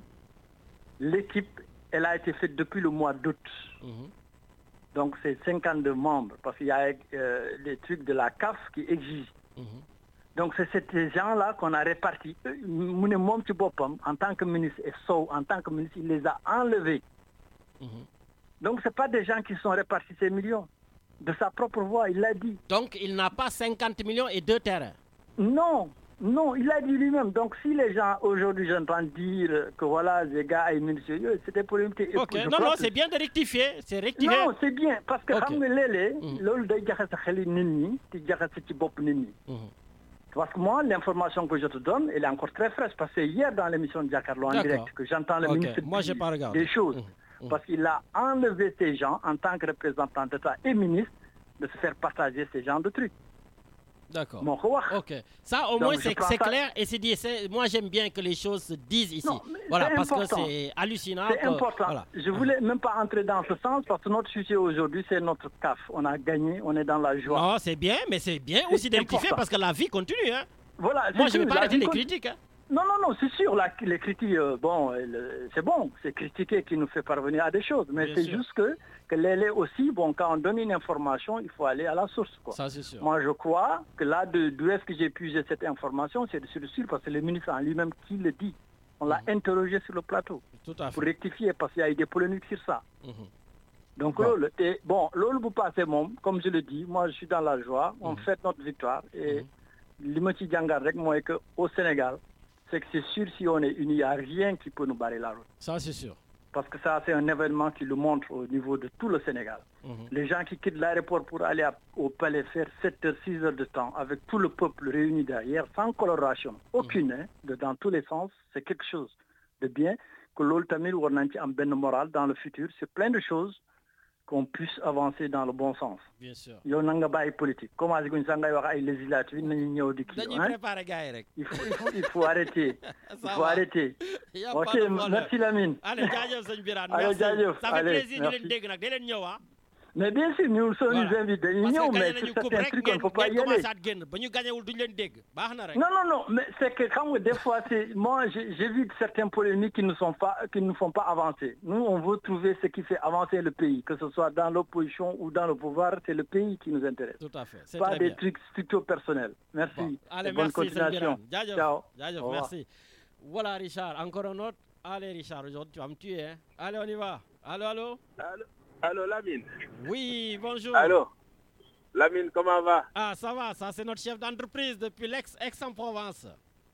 l'équipe, elle a été faite depuis le mois d'août. Mhm. Donc c'est cinquante-deux membres, parce qu'il y a euh, les trucs de la C A F qui exigent. Mhm. Donc c'est ces gens-là qu'on a répartis. Eux, mu ne moom ci boppam, en tant que ministre, et Sow, en tant que ministre, il les a enlevés. Mhm. Donc c'est pas des gens qui sont répartis ces millions. De sa propre voix, il l'a dit. Donc il n'a pas cinquante millions et deux terrains. Non, non, il l'a dit lui-même. Donc si les gens aujourd'hui j'entends dire que voilà, les gars et ministres, c'était pour une petite... Ok, non, non, c'est bien de rectifier. C'est rectifier. Non, c'est bien, parce que Ok. xam nga léeg-léeg loolu day jaxase xeli nit ñi di jaxase ci bopp nit ñi. Mhm. Parce que moi, l'information que je te donne, elle est encore très fraîche, parce que hier dans l'émission de Giancarlo en D'accord. direct, que j'entends le Ok, ministre moi, j'ai dire pas regardé. des choses, Mhm. Mhm. parce qu'il a enlevé ces gens en tant que représentant d'État et ministre de se faire partager ces genres de trucs. D'accord. Moo ko wax. Ok. Ça, au Donc, moins, je c'est prends c'est ça- clair et c'est dit. c'est- Moi, j'aime bien que les choses se disent ici. Non, mais Voilà, c'est parce important. que c'est hallucinant. C'est que- important. Voilà. Je voulais même pas entrer dans ce sens, parce que notre sujet aujourd'hui, c'est notre C A F. On a gagné, on est dans la joie. Non, c'est bien, mais c'est bien C'est aussi de rectifier important. parce que la vie continue. Hein. Voilà, Moi, c'est je ne vais tout, pas la arrêter vie les continue. critiques. Hein. Non, non, non, c'est sûr, là, les critiques, euh, bon, le, c'est bon, c'est critiquer qui nous fait parvenir à des choses, mais Bien c'est sûr. juste que, que les, les aussi, bon, quand on donne une information, il faut aller à la source, quoi. Ça, c'est sûr. Moi, je crois que là, de- d'où est-ce que j'ai puisé cette information, c'est sur le sûr, parce que le ministre en lui-même qui le dit. On l'a interrogé sur le plateau Tout à fait. pour rectifier, parce qu'il y a eu des polémiques sur ça. Mhm. Donc, Bon. lolo, et, bon, l'eau vous passez, mon, comme je le dis, moi, je suis dans la joie, on Mhm. fête notre victoire, et l'imoti djangar rek, moi, que au Sénégal, c'est que c'est sûr, si on est unis, il n'y a rien qui peut nous barrer la route. Ça, c'est sûr. Parce que ça, c'est un événement qui le montre au niveau de tout le Sénégal. Mhm. Les gens qui quittent l'aéroport pour aller à- au palais faire sept heures, six heures de temps, avec tout le peuple réuni derrière, sans coloration, aucune, hein, de, dans tous les sens, c'est quelque chose de bien. Que l'Ol Tamil ou en ben moral dans le futur, c'est plein de choses qu'on puisse avancer dans le bon sens. Bien sûr. Yow na nga bàyyi politique commencé guñ sax ngay wax ay législatives nañu ñëw di kii Dañuy hein. préparer gars yi rek. il faut il faut il faut arrêter il Ça faut va. arrêter Y a ok pas de problème. merci Lamine Allez, jaajëf sëñ Birane. Allez, Merci. jaajëf. Ça fait Allez, plaisir di merci. leen dégg nag da leen ñëw ah. mais bien sûr nous sommes Voilà. les invités dañuy Parce ñëw que mais gagné sur nañu coupe certains rek trucs on ne ngeen peut pas ngeen y aller commencé at génn ba ñu gañewul duñ leen dégg. Baax na rek. non non non mais c'est que xam nga des fois c'est moi j'ai j'ai vu certaines polémiques qui ne sont pas qui ne font pas avancer. Nous on veut trouver ce qui fait avancer le pays, que ce soit dans l'opposition ou dans le pouvoir, c'est le pays qui nous intéresse. Tout à fait. C'est Pas très des bien. trucs stricto personnels. Merci. Bon. Allez, Et bonne merci, sëñ continuation. Birane. Jaajëf. Ciao. Jaajëf, Au revoir. merci. Voilà, Richard. Encore un autre. Allez, Richard, aujourd'hui, tu vas me tuer. Hein. Allez, on y va. Allô, allô Allô, allô Lamine. Oui, bonjour. Allô Lamine, comment va? Ah, ça va. Ça, c'est notre chef d'entreprise depuis l'ex-Aix-en-Provence.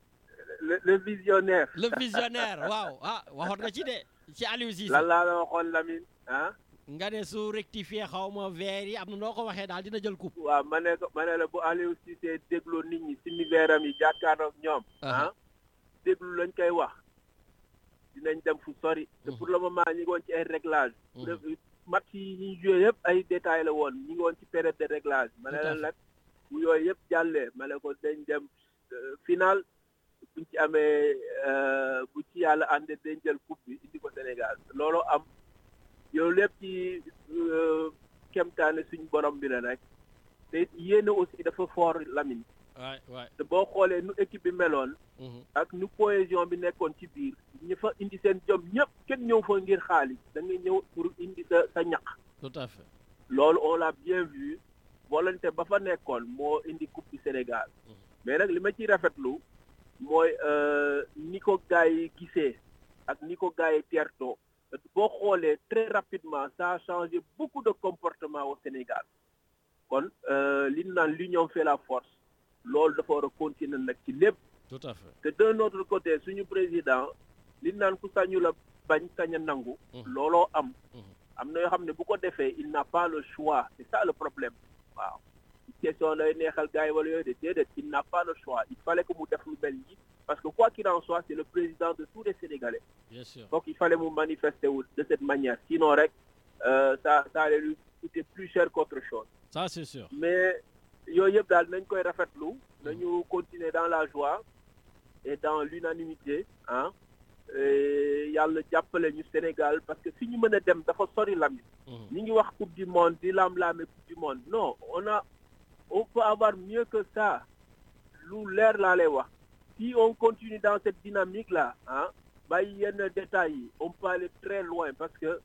Le, le visionnaire. Le visionnaire, waaw. Ah, waxoon nga ci de. Ci Aliou Cissé. lan laa la waxoon Lamine ah. nga ne su rectifier xaw ma verre yi am na noo ko waxee daal dina jël coupe. waaw ma ne ko ma ne la bu Aliou Cissé déglu nit ñi si niveeram yi jàkkaarloog ñoom. ah déglu lañ koy wax dinañ dem fu sori. te pour le moment ñu ngi woon ci ay réglage. match yi ñu joué yëpp ay détails la woon ñu ngi woon ci période de réglage. ma ne la nag bu yooyu yëpp jàllee ma ne ko dañ dem final buñ ci amee bu ci yàlla àndee dañ jël coupe bi indi ko Sénégal looloo am. yow lépp ci kemtaane suñ borom bi la rek te yéene aussi dafa fort Lamine. waay waay te boo xoolee nu équipe bi meloon. ak nu cohésion bi nekkoon ci biir. ñu fa indi seen jom ñëpp kenn ñëw fa ngir xaalis da nga ñëw pour indi sa sa ñaq. tout à fait. loolu on l'a bien vu volonté ba fa nekkoon moo indi coupe du Sénégal. mais nag li ma ciy rafetlu mooy ni ko gars yi gisee ak ni ko gars yi teertoo. boo xoolee très rapidement ça a changé beaucoup de comportement au Sénégal kon li ñu naan l'union fait la force loolu dafa war a continuer nag ci lépp. tout à fait. te d'un autre côté suñu président li ñu naan ku sañu la bañ sañ a nangu. looloo am. am na yoo xam ne bu ko defee il n'a pas le choix c'est ça le problème waaw. question lay neexal gars yi wala yooyu de déedéet il n'a pas le choix il fallait que mu def lu mel nii parce que quoi qu'il en soit c'est le président de tous les Sénégalais. Bien sûr. Donc il fallait me manifester de cette manière. Sinon, euh, ça, ça allait lui coûter plus cher qu'autre chose. Ça, c'est sûr. Mais, yo yeb dal nañ koy rafetlu, nañu continuer dans la joie et dans l'unanimité, hein. Et yalla jappalé ñu Sénégal parce que fi ñu mëna dem dafa sori Lamine. Ñi ngi wax Coupe du monde, di lam-lamé Coupe du monde. Non, on a on peut avoir mieux que ça. Lu leer la lay wax. Si on continue dans cette dynamique là, hein, bàyyi yenn détails yi on peut aller très loin parce que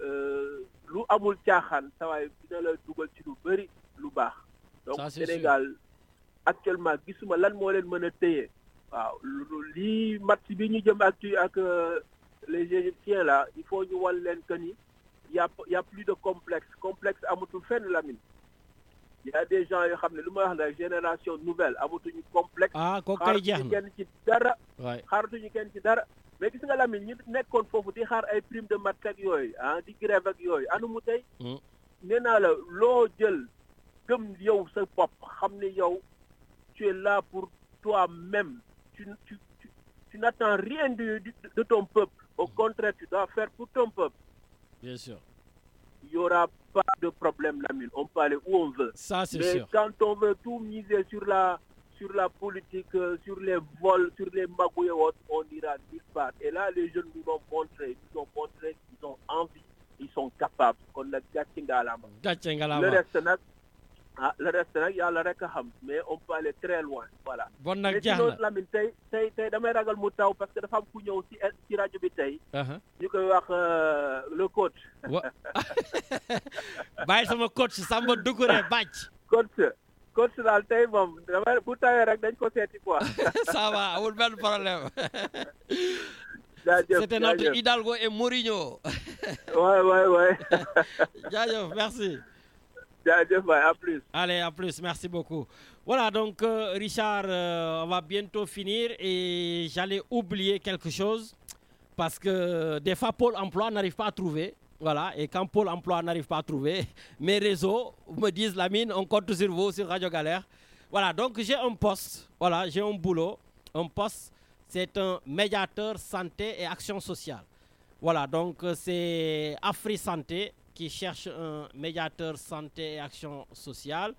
lu amul caaxaan saa waay dina la dugal ci lu bëri lu baax. donc Sénégal actuellement gisuma lan moo leen mën a téye. waaw lii match bi ñu jëm ak ak les Égyptiens là il faut ñu wan leen que ni y a y a plus de complexe complexe amatul fenn Lamine. Il y a des gens yoo xam ne lu ma wax la génération nouvelle amatuñu complexe. ah kooku kay jeex na xaaratuñu kenn ci dara. waay xaaratuñu kenn ci dara. mais gis nga Lamine ñu nekkoon foofu di xaar ay prime de match ak yooyu ah di grève ak yooyu anu mu tey. nee naa la loo jël gëm yow sa bopp xam ne yow tu es là pour toi-même tu tu tu tu n'attends rien de de, de ton peuple. Au contraire tu dois faire pour ton peuple. Bien sûr. Il n'y aura pas de problème, Lamine. On peut aller où on veut. Ça, c'est Mais sûr. quand on veut tout miser sur la, sur la politique, euh, sur les vols, sur les magouilles, on ira nulle part. Et là, les jeunes nous ont montré, nous ont montré qu'ils ont envie, ils sont capables. Qu'on a gâché à la main. Gàcce nga la Le wax. reste, nag, ah, le reste nag yàlla rek a xam mais on peut aller très loin voilà. bon nag mais jeex sinon na Lamine tey tey tey damay ragal mu taw parce que dafa am ku ñëw ci ci rajo bi tey. ñu koy wax le coach. wa bàyyi sama coach Samba Doucouré bàcc. coach coach daal tey moom damay bu tawee rek dañ ko seeti quoi. ça va amul benn problème. jaajëf c'était notre Hidalgo et Mourinho. ouais ouais ouais. jaajëf merci. jaajëf waay à plus. Allez, à plus, merci beaucoup. Voilà, donc euh, Richard, euh, on va bientôt finir et j'allais oublier quelque chose parce que des fois Pôle emploi n'arrive pas à trouver. Voilà, et quand Pôle emploi n'arrive pas à trouver, mes réseaux me disent Lamine, on compte sur vous, sur Radio Galère. Voilà, donc j'ai un poste, voilà, j'ai un boulot. Un poste, c'est un médiateur santé et action sociale. Voilà, donc euh, c'est Afri Santé qui cherche un médiateur santé et action sociale.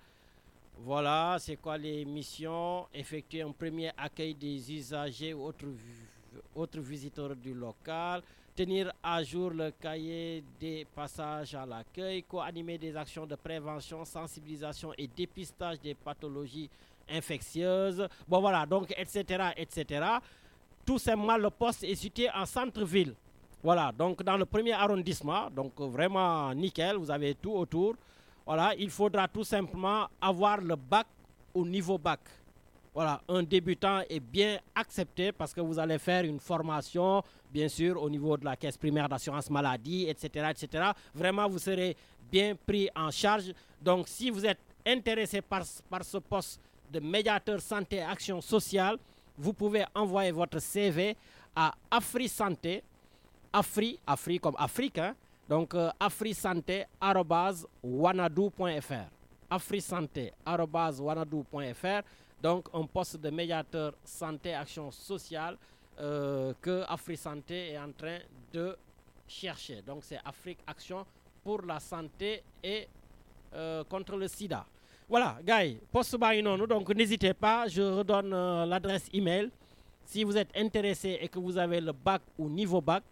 Voilà, c'est quoi les missions? Effectuer un premier accueil des usagers ou autres, autres visiteurs du local. Tenir à jour le cahier des passages à l'accueil. Co-animer des actions de prévention, sensibilisation et dépistage des pathologies infectieuses. Bon voilà, donc et cetera et cetera. Tout simplement, le poste est situé en centre-ville. Voilà, donc dans le premier arrondissement, donc vraiment nickel, vous avez tout autour. Voilà, il faudra tout simplement avoir le bac au niveau bac. Voilà, un débutant est bien accepté parce que vous allez faire une formation, bien sûr, au niveau de la caisse primaire d'assurance maladie, et cetera, et cetera. Vraiment, vous serez bien pris en charge. Donc, si vous êtes intéressé par, par ce poste de médiateur santé et action sociale, vous pouvez envoyer votre C V à Afri Santé. Afri, Afri comme Afrique, hein? Donc euh, afrisanté arobase wanadoo point f r. afrisanté arobase wanadoo point f r. Donc un poste de médiateur santé action sociale euh, que Afri Santé est en train de chercher. Donc c'est Afrique Action pour la santé et euh, contre le sida. Voilà, gars, poste baa ngi noonu, donc n'hésitez pas, je redonne euh, l'adresse email. Si vous êtes intéressé et que vous avez le bac ou niveau bac,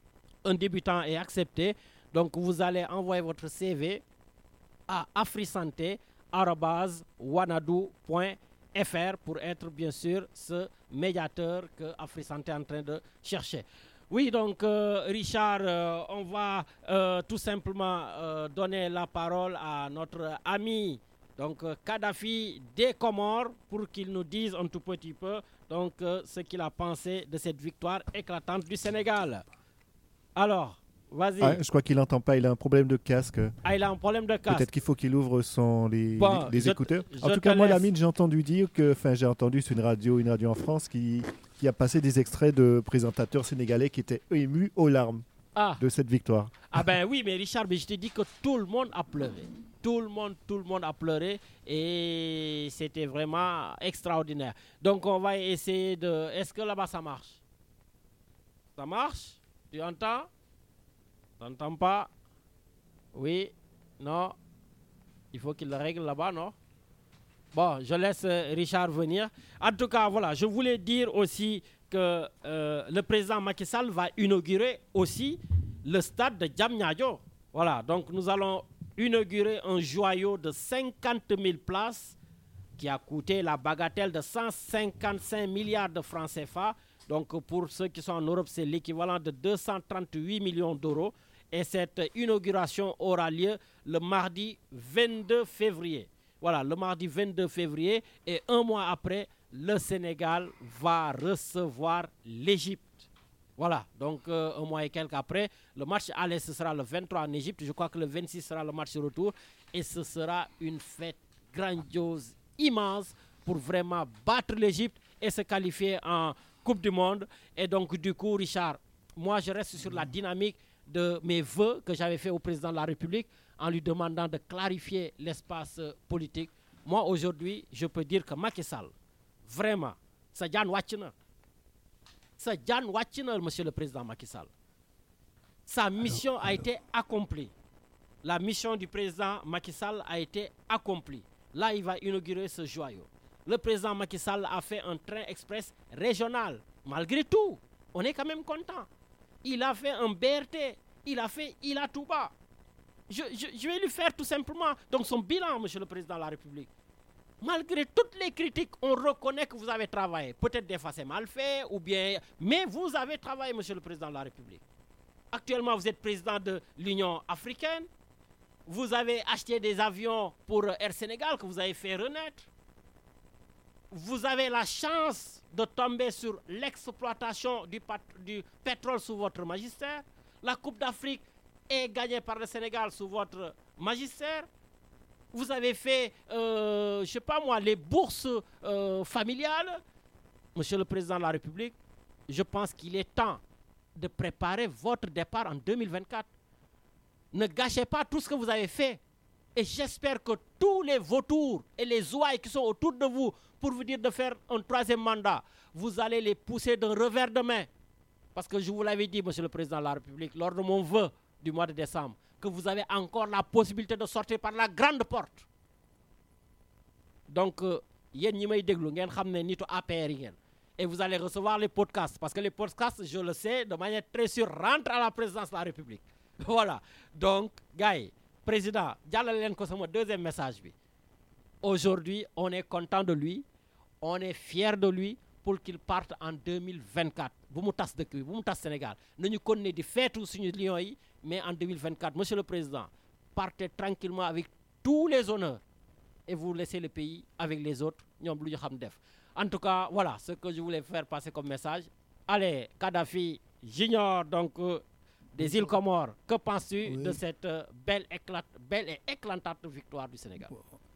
un débutant est accepté. Donc, vous allez envoyer votre C V à afrisanté arobase wanadoo point f r pour être, bien sûr, ce médiateur que Afri Santé est en train de chercher. Oui, donc, euh, Richard, euh, on va euh, tout simplement euh, donner la parole à notre ami, donc, euh, Kadhafi des Comores, pour qu'il nous dise un tout petit peu, donc, euh, ce qu'il a pensé de cette victoire éclatante du Sénégal. Alors, vas-y. Ah, je crois qu'il n'entend pas, il a un problème de casque. Ah, il a un problème de casque. Peut-être qu'il faut qu'il ouvre son, les, bon, les, les je écouteurs. T, en tout cas, moi, Lamine, j'ai entendu dire que, enfin, j'ai entendu sur une radio, une radio en France qui, qui a passé des extraits de présentateurs sénégalais qui étaient émus aux larmes ah. de cette victoire. Ah ben oui, mais Richard, mais je te dis que tout le monde a pleuré. Tout le monde, tout le monde a pleuré et c'était vraiment extraordinaire. Donc, on va essayer de... Est-ce que là-bas, ça marche? Ça marche? Tu entends? Tu n'entends pas? Oui? Non? Il faut qu'il le règle là-bas, non? Bon, je laisse Richard venir. En tout cas, voilà, je voulais dire aussi que euh, le président Macky Sall va inaugurer aussi le stade de Diamniadio. Voilà, donc nous allons inaugurer un joyau de cinquante mille places qui a coûté la bagatelle de cent cinquante-cinq milliards de francs C F A. Donc pour ceux qui sont en Europe, c'est l'équivalent de deux cent trente-huit millions d'euros. Et cette inauguration aura lieu le mardi vingt-deux février. Voilà, le mardi vingt-deux février. Et un mois après, le Sénégal va recevoir l'Égypte. Voilà, donc euh, un mois et quelques après, le match aller, ce sera le vingt-trois en Égypte. Je crois que le vingt-six sera le match retour. Et ce sera une fête grandiose, immense, pour vraiment battre l'Égypte et se qualifier en Coupe du Monde. Et donc, du coup, Richard, moi, je reste sur la dynamique de mes vœux que j'avais fait au président de la République en lui demandant de clarifier l'espace politique. Moi, aujourd'hui, je peux dire que Macky Sall, vraiment, ça Jan Wachina. Ça Jan Wachina, monsieur le président Macky Sall. Sa mission a été accomplie. La mission du président Macky Sall a été accomplie. Là, il va inaugurer ce joyau. Le président Macky Sall a fait un train express régional. Malgré tout, on est quand même content. Il a fait un B R T. Il a fait Ila Touba. je, je, je vais lui faire tout simplement donc son bilan, Monsieur le Président de la République. Malgré toutes les critiques, on reconnaît que vous avez travaillé. Peut-être des fois c'est mal fait, ou bien... Mais vous avez travaillé, Monsieur le Président de la République. Actuellement, vous êtes président de l'Union africaine. Vous avez acheté des avions pour Air Sénégal que vous avez fait renaître. Vous avez la chance de tomber sur l'exploitation du, du pétrole sous votre magistère. La Coupe d'Afrique est gagnée par le Sénégal sous votre magistère. Vous avez fait, euh, je ne sais pas moi, les bourses euh, familiales. Monsieur le Président de la République, je pense qu'il est temps de préparer votre départ en deux mille vingt-quatre. Ne gâchez pas tout ce que vous avez fait. Et j'espère que tous les vautours et les ouailles qui sont autour de vous pour vous dire de faire un troisième mandat, vous allez les pousser d'un revers de main. Parce que je vous l'avais dit, Monsieur le Président de la République, lors de mon vœu du mois de décembre, que vous avez encore la possibilité de sortir par la grande porte. Donc, yéen ñi may déglu ngeen xam ne nitu A P R yi ngeen. Et vous allez recevoir les podcasts. Parce que les podcasts, je le sais, de manière très sûre, rentrent à la présidence de la République. Voilà. Donc, gars yi, Président, jàllale leen ko sama deuxième message bi. Aujourd'hui, on est content de lui. On est fier de lui pour qu'il parte en deux mille vingt-quatre. Bu mu tas dëkk bi, bu mu tas Sénégal. Nañu continuer di feetu suñu lions yi, mais en deux mille vingt-quatre, Monsieur le Président, partez tranquillement avec tous les honneurs et vous laissez le pays avec les autres. Ñoom lu ñu xam def. En tout cas, voilà ce que je voulais faire passer comme message. Allez, Kadhafi Junior, donc euh, des îles Comores, que penses-tu oui. de cette euh, belle, éclate, belle et éclatante victoire du Sénégal?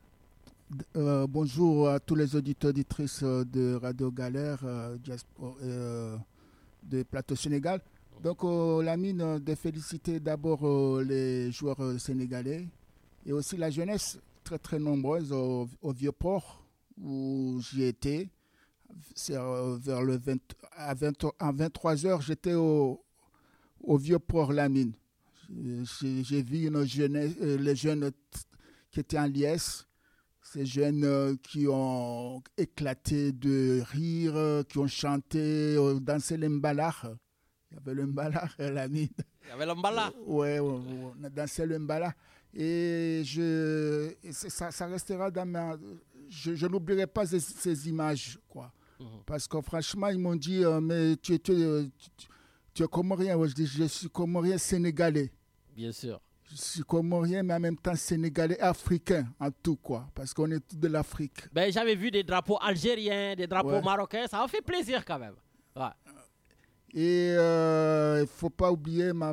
Euh, bonjour à tous les auditeurs auditrices de Radio Galère euh, euh, de Plateau Sénégal. Donc, euh, Lamine, de féliciter d'abord euh, les joueurs euh, sénégalais et aussi la jeunesse très très nombreuse au, au Vieux-Port où j'y étais. C'est euh, vers le vingt, à, vingt, à vingt-trois heures, j'étais au, au Vieux-Port Lamine. J'ai, j'ai vu une jeunesse, euh, les jeunes t- qui étaient en liesse. Ces jeunes euh, qui ont éclaté de rire, euh, qui ont chanté, euh, dansé le mbalar. Il y avait le mbalar, Lamine. Il y avait le mbalar. Oui, ouais, ouais, on a dansé le mbalar. Et, je, et ça, ça restera dans ma... Je, je n'oublierai pas ces, ces images, quoi. Mm-hmm. Parce que franchement, ils m'ont dit, euh, mais tu, tu, tu, tu es comorien. Je dis, je suis comorien sénégalais. Bien sûr. Je suis comorien, mais en même temps sénégalais, africain, en tout, quoi. Parce qu'on est tous de l'Afrique. Ben, j'avais vu des drapeaux algériens, des drapeaux ouais. marocains. Ça a fait plaisir, quand même. Ouais. Et il euh, ne faut pas oublier, ma,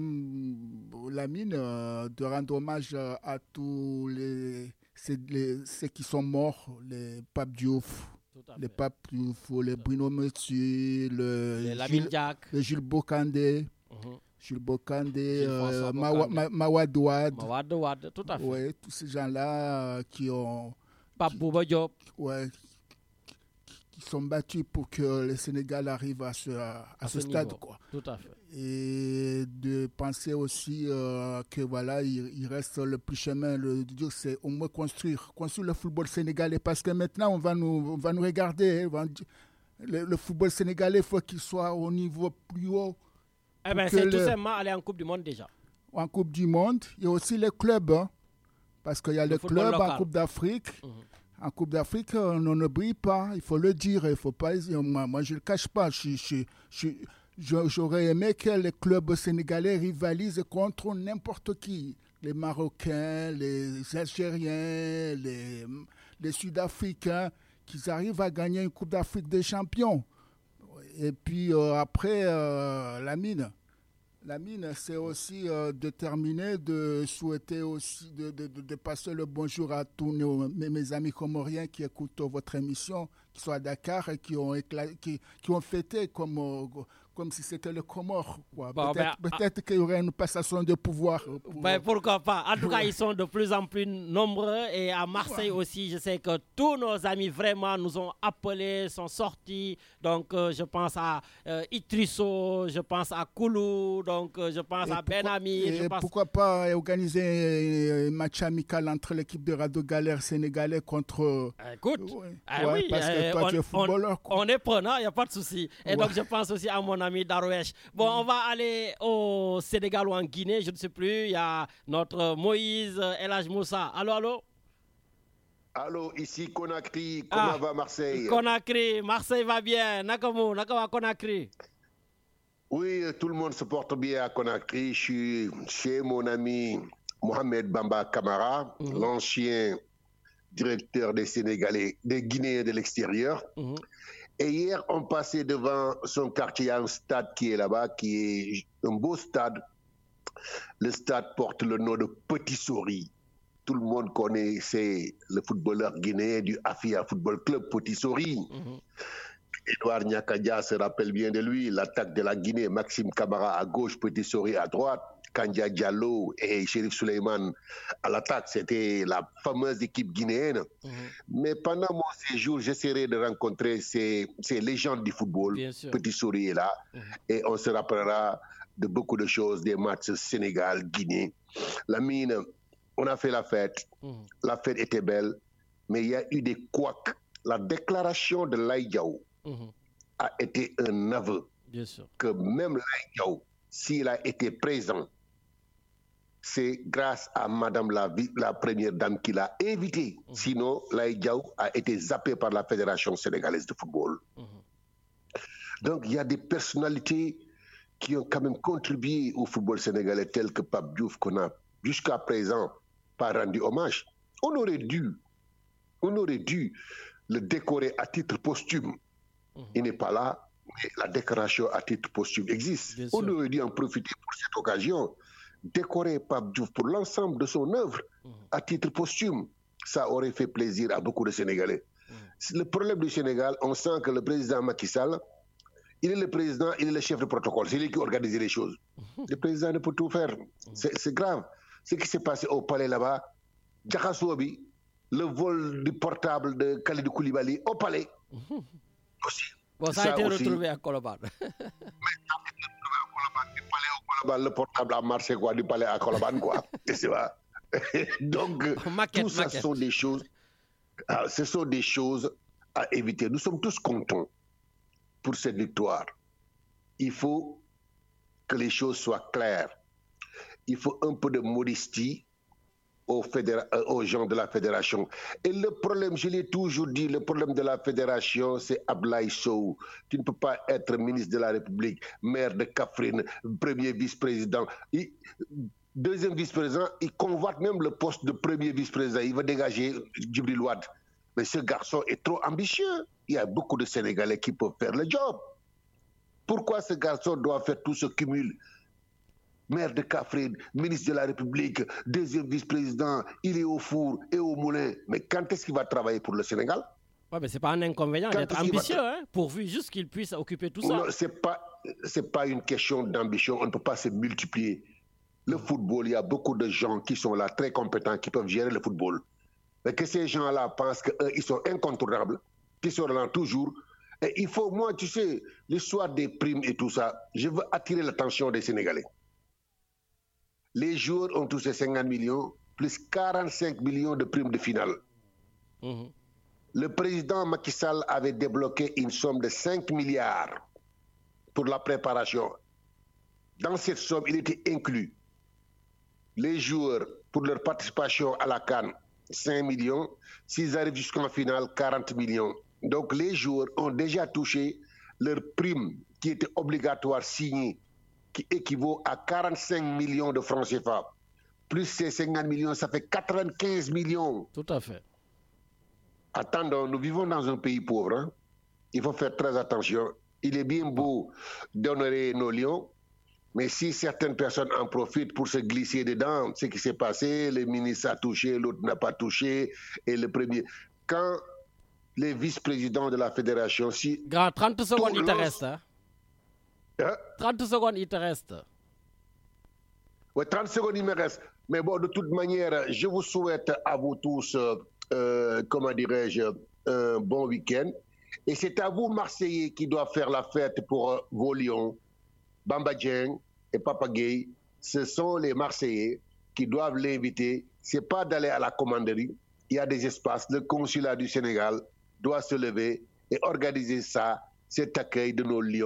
Lamine, euh, de rendre hommage à tous les, les, ceux qui sont morts, les Pape Diouf, les Pape Diouf, les Bruno Metsu, le, Jules, le Jules Bokandé. Uh-huh. Jules Bokandé, euh, Mawad Ouad. Mawad Ouad, tout à fait. Ouais, tous ces gens-là euh, qui ont... Pape Bouba Diop. Ouais, qui, qui sont battus pour que le Sénégal arrive à ce, à à ce, ce stade, niveau. quoi. Tout à fait. Et de penser aussi euh, que voilà, il, il reste le plus chemin, le, de dire c'est au moins construire, construire le football sénégalais. Parce que maintenant, on va nous, on va nous regarder. Hein, le, le football sénégalais, il faut qu'il soit au niveau plus haut. Eh ben, c'est le, tout simplement aller en Coupe du Monde déjà. En Coupe du Monde. Il y a aussi les clubs. Hein, parce qu'il y a le les clubs local. En Coupe d'Afrique. Mm-hmm. En Coupe d'Afrique, on ne brille pas. Il faut le dire. Il faut pas, moi, moi, je ne le cache pas. Je, je, je, je, j'aurais aimé que les clubs sénégalais rivalisent contre n'importe qui. Les Marocains, les Algériens, les, les Sud-Africains, qu'ils arrivent à gagner une Coupe d'Afrique des champions. Et puis euh, après, euh, Lamine, Lamine, c'est aussi euh, déterminé de souhaiter aussi de, de, de, de passer le bonjour à tous nos, mes, mes amis comoriens qui écoutent votre émission, qui sont à Dakar et qui ont, éclat, qui, qui ont fêté comme, euh, comme si c'était le Comore. Quoi. Bon, peut-être ben, peut-être ah, qu'il y aurait une passation de pouvoir. Pour... Ben, pourquoi pas. En tout cas, ils sont de plus en plus nombreux. Et à Marseille ouais. aussi, je sais que tous nos amis vraiment nous ont appelés, sont sortis. Donc, euh, je pense à euh, Itrisso, je pense à Koulou, donc euh, je pense et à pourquoi, Benami. Et je pense... pourquoi pas organiser un match amical entre l'équipe de Radio Galère sénégalais contre... Écoute, ouais, ah ouais, oui, parce que euh, toi, on, tu es footballeur. On, on est prenant, il n'y a pas de souci. Et ouais. donc, je pense aussi à mon ami Darwesh. Bon, on va aller au Sénégal ou en Guinée, je ne sais plus. Il y a notre Moïse El Hadj Moussa. Allô, allô? Allô, ici Conakry. Comment Ah, va Marseille? Conakry, Marseille va bien. Nakamu, Nakawa Conakry. Oui, tout le monde se porte bien à Conakry. Je suis chez mon ami Mohamed Bamba Kamara, Mhm. l'ancien directeur des Sénégalais, des Guinéens de l'extérieur. Mhm. Et hier, on passait devant son quartier, il y a un stade qui est là-bas, qui est un beau stade. Le stade porte le nom de Petit Sori. Tout le monde connaît, c'est le footballeur guinéen du Afia Football Club, Petit Sori. Mhm. Edouard Nyakadia se rappelle bien de lui, l'attaque de la Guinée, Maxime Camara à gauche, Petit Sori à droite, Kandia Diallo et Chérif Souleymane à l'attaque. C'était la fameuse équipe guinéenne. Mhm. Mais pendant mon séjour, j'essaierai de rencontrer ces, ces légendes du football. Bien sûr. Petit Sori est là et on se rappellera de beaucoup de choses, des matchs Sénégal-Guinée. La mine, on a fait la fête. Mhm. La fête était belle, mais il y a eu des couacs. La déclaration de Laye Diaw Mhm. a été un aveu Bien sûr. que même Laye Diaw, s'il a été présent, c'est grâce à Madame la, vi- la première dame qui l'a invité. Mhm. Sinon, Laye Diaw a été zappé par la Fédération sénégalaise de football. Mhm. Donc, il y a des personnalités qui ont quand même contribué au football sénégalais, tels que Pape Diouf, qu'on a jusqu'à présent pas rendu hommage. On aurait dû, on aurait dû le décorer à titre posthume. Mhm. Il n'est pas là, mais la décoration à titre posthume existe. Bien On sûr. aurait dû en profiter pour cette occasion, décorer Pape Diouf pour l'ensemble de son œuvre Mhm. à titre posthume. Ça aurait fait plaisir à beaucoup de Sénégalais. Mhm. Le problème du Sénégal, on sent que le président Macky Sall, il est le président, il est le chef de protocole, c'est lui qui organise les choses. Le président ne peut tout faire. C'est c'est grave. Ce qui s'est passé au palais là-bas, Djakasouabi, le vol du portable de Khalidou Koulibaly au palais, aussi. Bon, ça, a Ça été aussi. retrouvé à Colobane. Bah, le portable a marché quoi, du palais à Colobane quoi. C'est vrai. Donc, Maquette, tout ça maquette. sont des choses, ah, ce sont des choses à éviter. Nous sommes tous contents pour cette victoire. Il faut que les choses soient claires. Il faut un peu de modestie aux, fédéra- euh, aux gens de la fédération. Et le problème, je l'ai toujours dit, le problème de la fédération, c'est Ablaye Sow. Tu ne peux pas être ministre de la République, maire de Kaffrine, premier vice-président. Il- Deuxième vice-président, il convoite même le poste de premier vice-président. Il va dégager Djibril Wade. Mais ce garçon est trop ambitieux. Il y a beaucoup de Sénégalais qui peuvent faire le job. Pourquoi ce garçon doit faire tout ce cumul? Maire de Kaffrine, ministre de la République, deuxième vice-président, il est au four et au moulin. Mais quand est-ce qu'il va travailler pour le Sénégal? Ouais, mais c'est pas un inconvénient Quand d'être est-ce qu'il va- ambitieux, hein, pourvu juste qu'il puisse occuper tout ça. Non, c'est pas, c'est pas une question d'ambition. On ne peut pas se multiplier. Le football, il y a beaucoup de gens qui sont là, très compétents, qui peuvent gérer le football. Mais que ces gens-là pensent qu'ils sont incontournables, qu'ils sont là toujours. Et il faut, moi, tu sais, l'histoire des primes et tout ça, je veux attirer l'attention des Sénégalais. Les joueurs ont touché cinquante millions, plus quarante-cinq millions de primes de finale. Mhm. Le président Macky Sall avait débloqué une somme de cinq milliards pour la préparation. Dans cette somme, il était inclus les joueurs pour leur participation à la CAN, cinq millions. S'ils arrivent jusqu'en finale, quarante millions. Donc les joueurs ont déjà touché leur prime qui était obligatoire signée, qui équivaut à quarante-cinq millions de francs C F A. Plus ces cinquante millions, ça fait quatre-vingt-quinze millions. Tout à fait. Attendons, nous vivons dans un pays pauvre. Hein. Il faut faire très attention. Il est bien beau d'honorer nos lions, mais si certaines personnes en profitent pour se glisser dedans, ce qui s'est passé, le ministre a touché, l'autre n'a pas touché, et le premier... Quand les vice-présidents de la fédération... Si Grand, trente secondes, il te lance- reste. Hein? Hein? trente secondes, il te reste. Ouais, trente secondes, il me reste. Mais bon, de toute manière, je vous souhaite à vous tous, euh, euh, comment dirais-je, un bon week-end. Et c'est à vous, Marseillais, qui doivent faire la fête pour euh, vos lions, Bamba Dieng et Papa Gueye. Ce sont les Marseillais qui doivent l'inviter. Ce n'est pas d'aller à la commanderie. Il y a des espaces. Le consulat du Sénégal doit se lever et organiser ça, cet accueil de nos lions.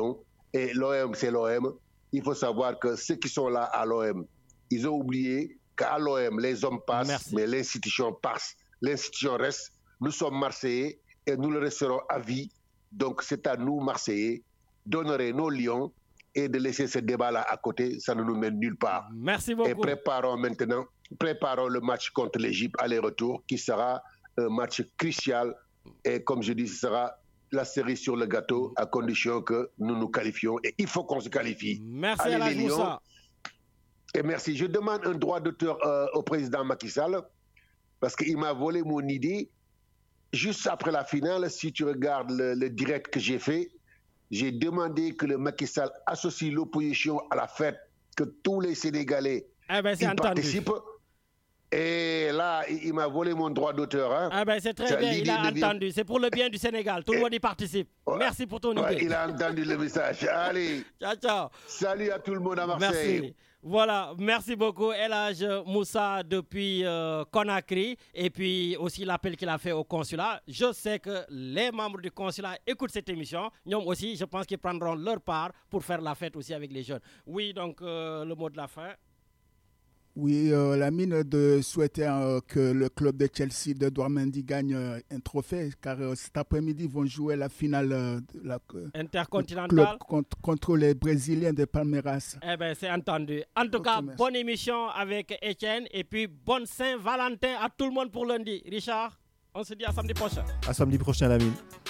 Et l'O M, c'est l'O M. Il faut savoir que ceux qui sont là à l'O M, ils ont oublié qu'à l'O M, les hommes passent, Merci. mais l'institution passe. L'institution reste. Nous sommes Marseillais et nous le resterons à vie. Donc, c'est à nous, Marseillais, d'honorer nos lions et de laisser ce débat-là à côté. Ça ne nous mène nulle part. Merci beaucoup. Et préparons maintenant, préparons le match contre l'Égypte, aller-retour, qui sera un match crucial. Et comme je dis, ce sera la cerise sur le gâteau à condition que nous nous qualifions. Et il faut qu'on se qualifie. Merci Allez, à les Lions. Et merci. Je demande un droit d'auteur euh, au président Macky Sall parce qu'il m'a volé mon idée. Juste après la finale, si tu regardes le, le direct que j'ai fait, j'ai demandé que le Macky Sall associe l'opposition à la fête, que tous les Sénégalais eh ben, y participent. Et là, il, il m'a volé mon droit d'auteur. Hein. Ah ben c'est très bien, il a devient... entendu. C'est pour le bien du Sénégal. Tout le monde y participe. Ouais. Merci pour ton ouais, idée. Il a entendu le message. Allez. Ciao, ciao. Salut à tout le monde à Marseille. Merci. Voilà, merci beaucoup El Hadj Moussa depuis euh, Conakry et puis aussi l'appel qu'il a fait au consulat. Je sais que les membres du consulat écoutent cette émission. Nous aussi, je pense qu'ils prendront leur part pour faire la fête aussi avec les jeunes. Oui, donc euh, le mot de la fin. Oui, euh, la mine de souhaiter euh, que le club de Chelsea de Douarmendy gagne euh, un trophée, car euh, cet après-midi, ils vont jouer la finale euh, de la, euh, intercontinentale contre, contre les Brésiliens de Palmeiras. Eh bien, c'est entendu. En tout okay, cas, merci. Bonne émission avec Étienne et puis bonne Saint-Valentin à tout le monde pour lundi. Richard, on se dit à samedi prochain. À samedi prochain, la mine.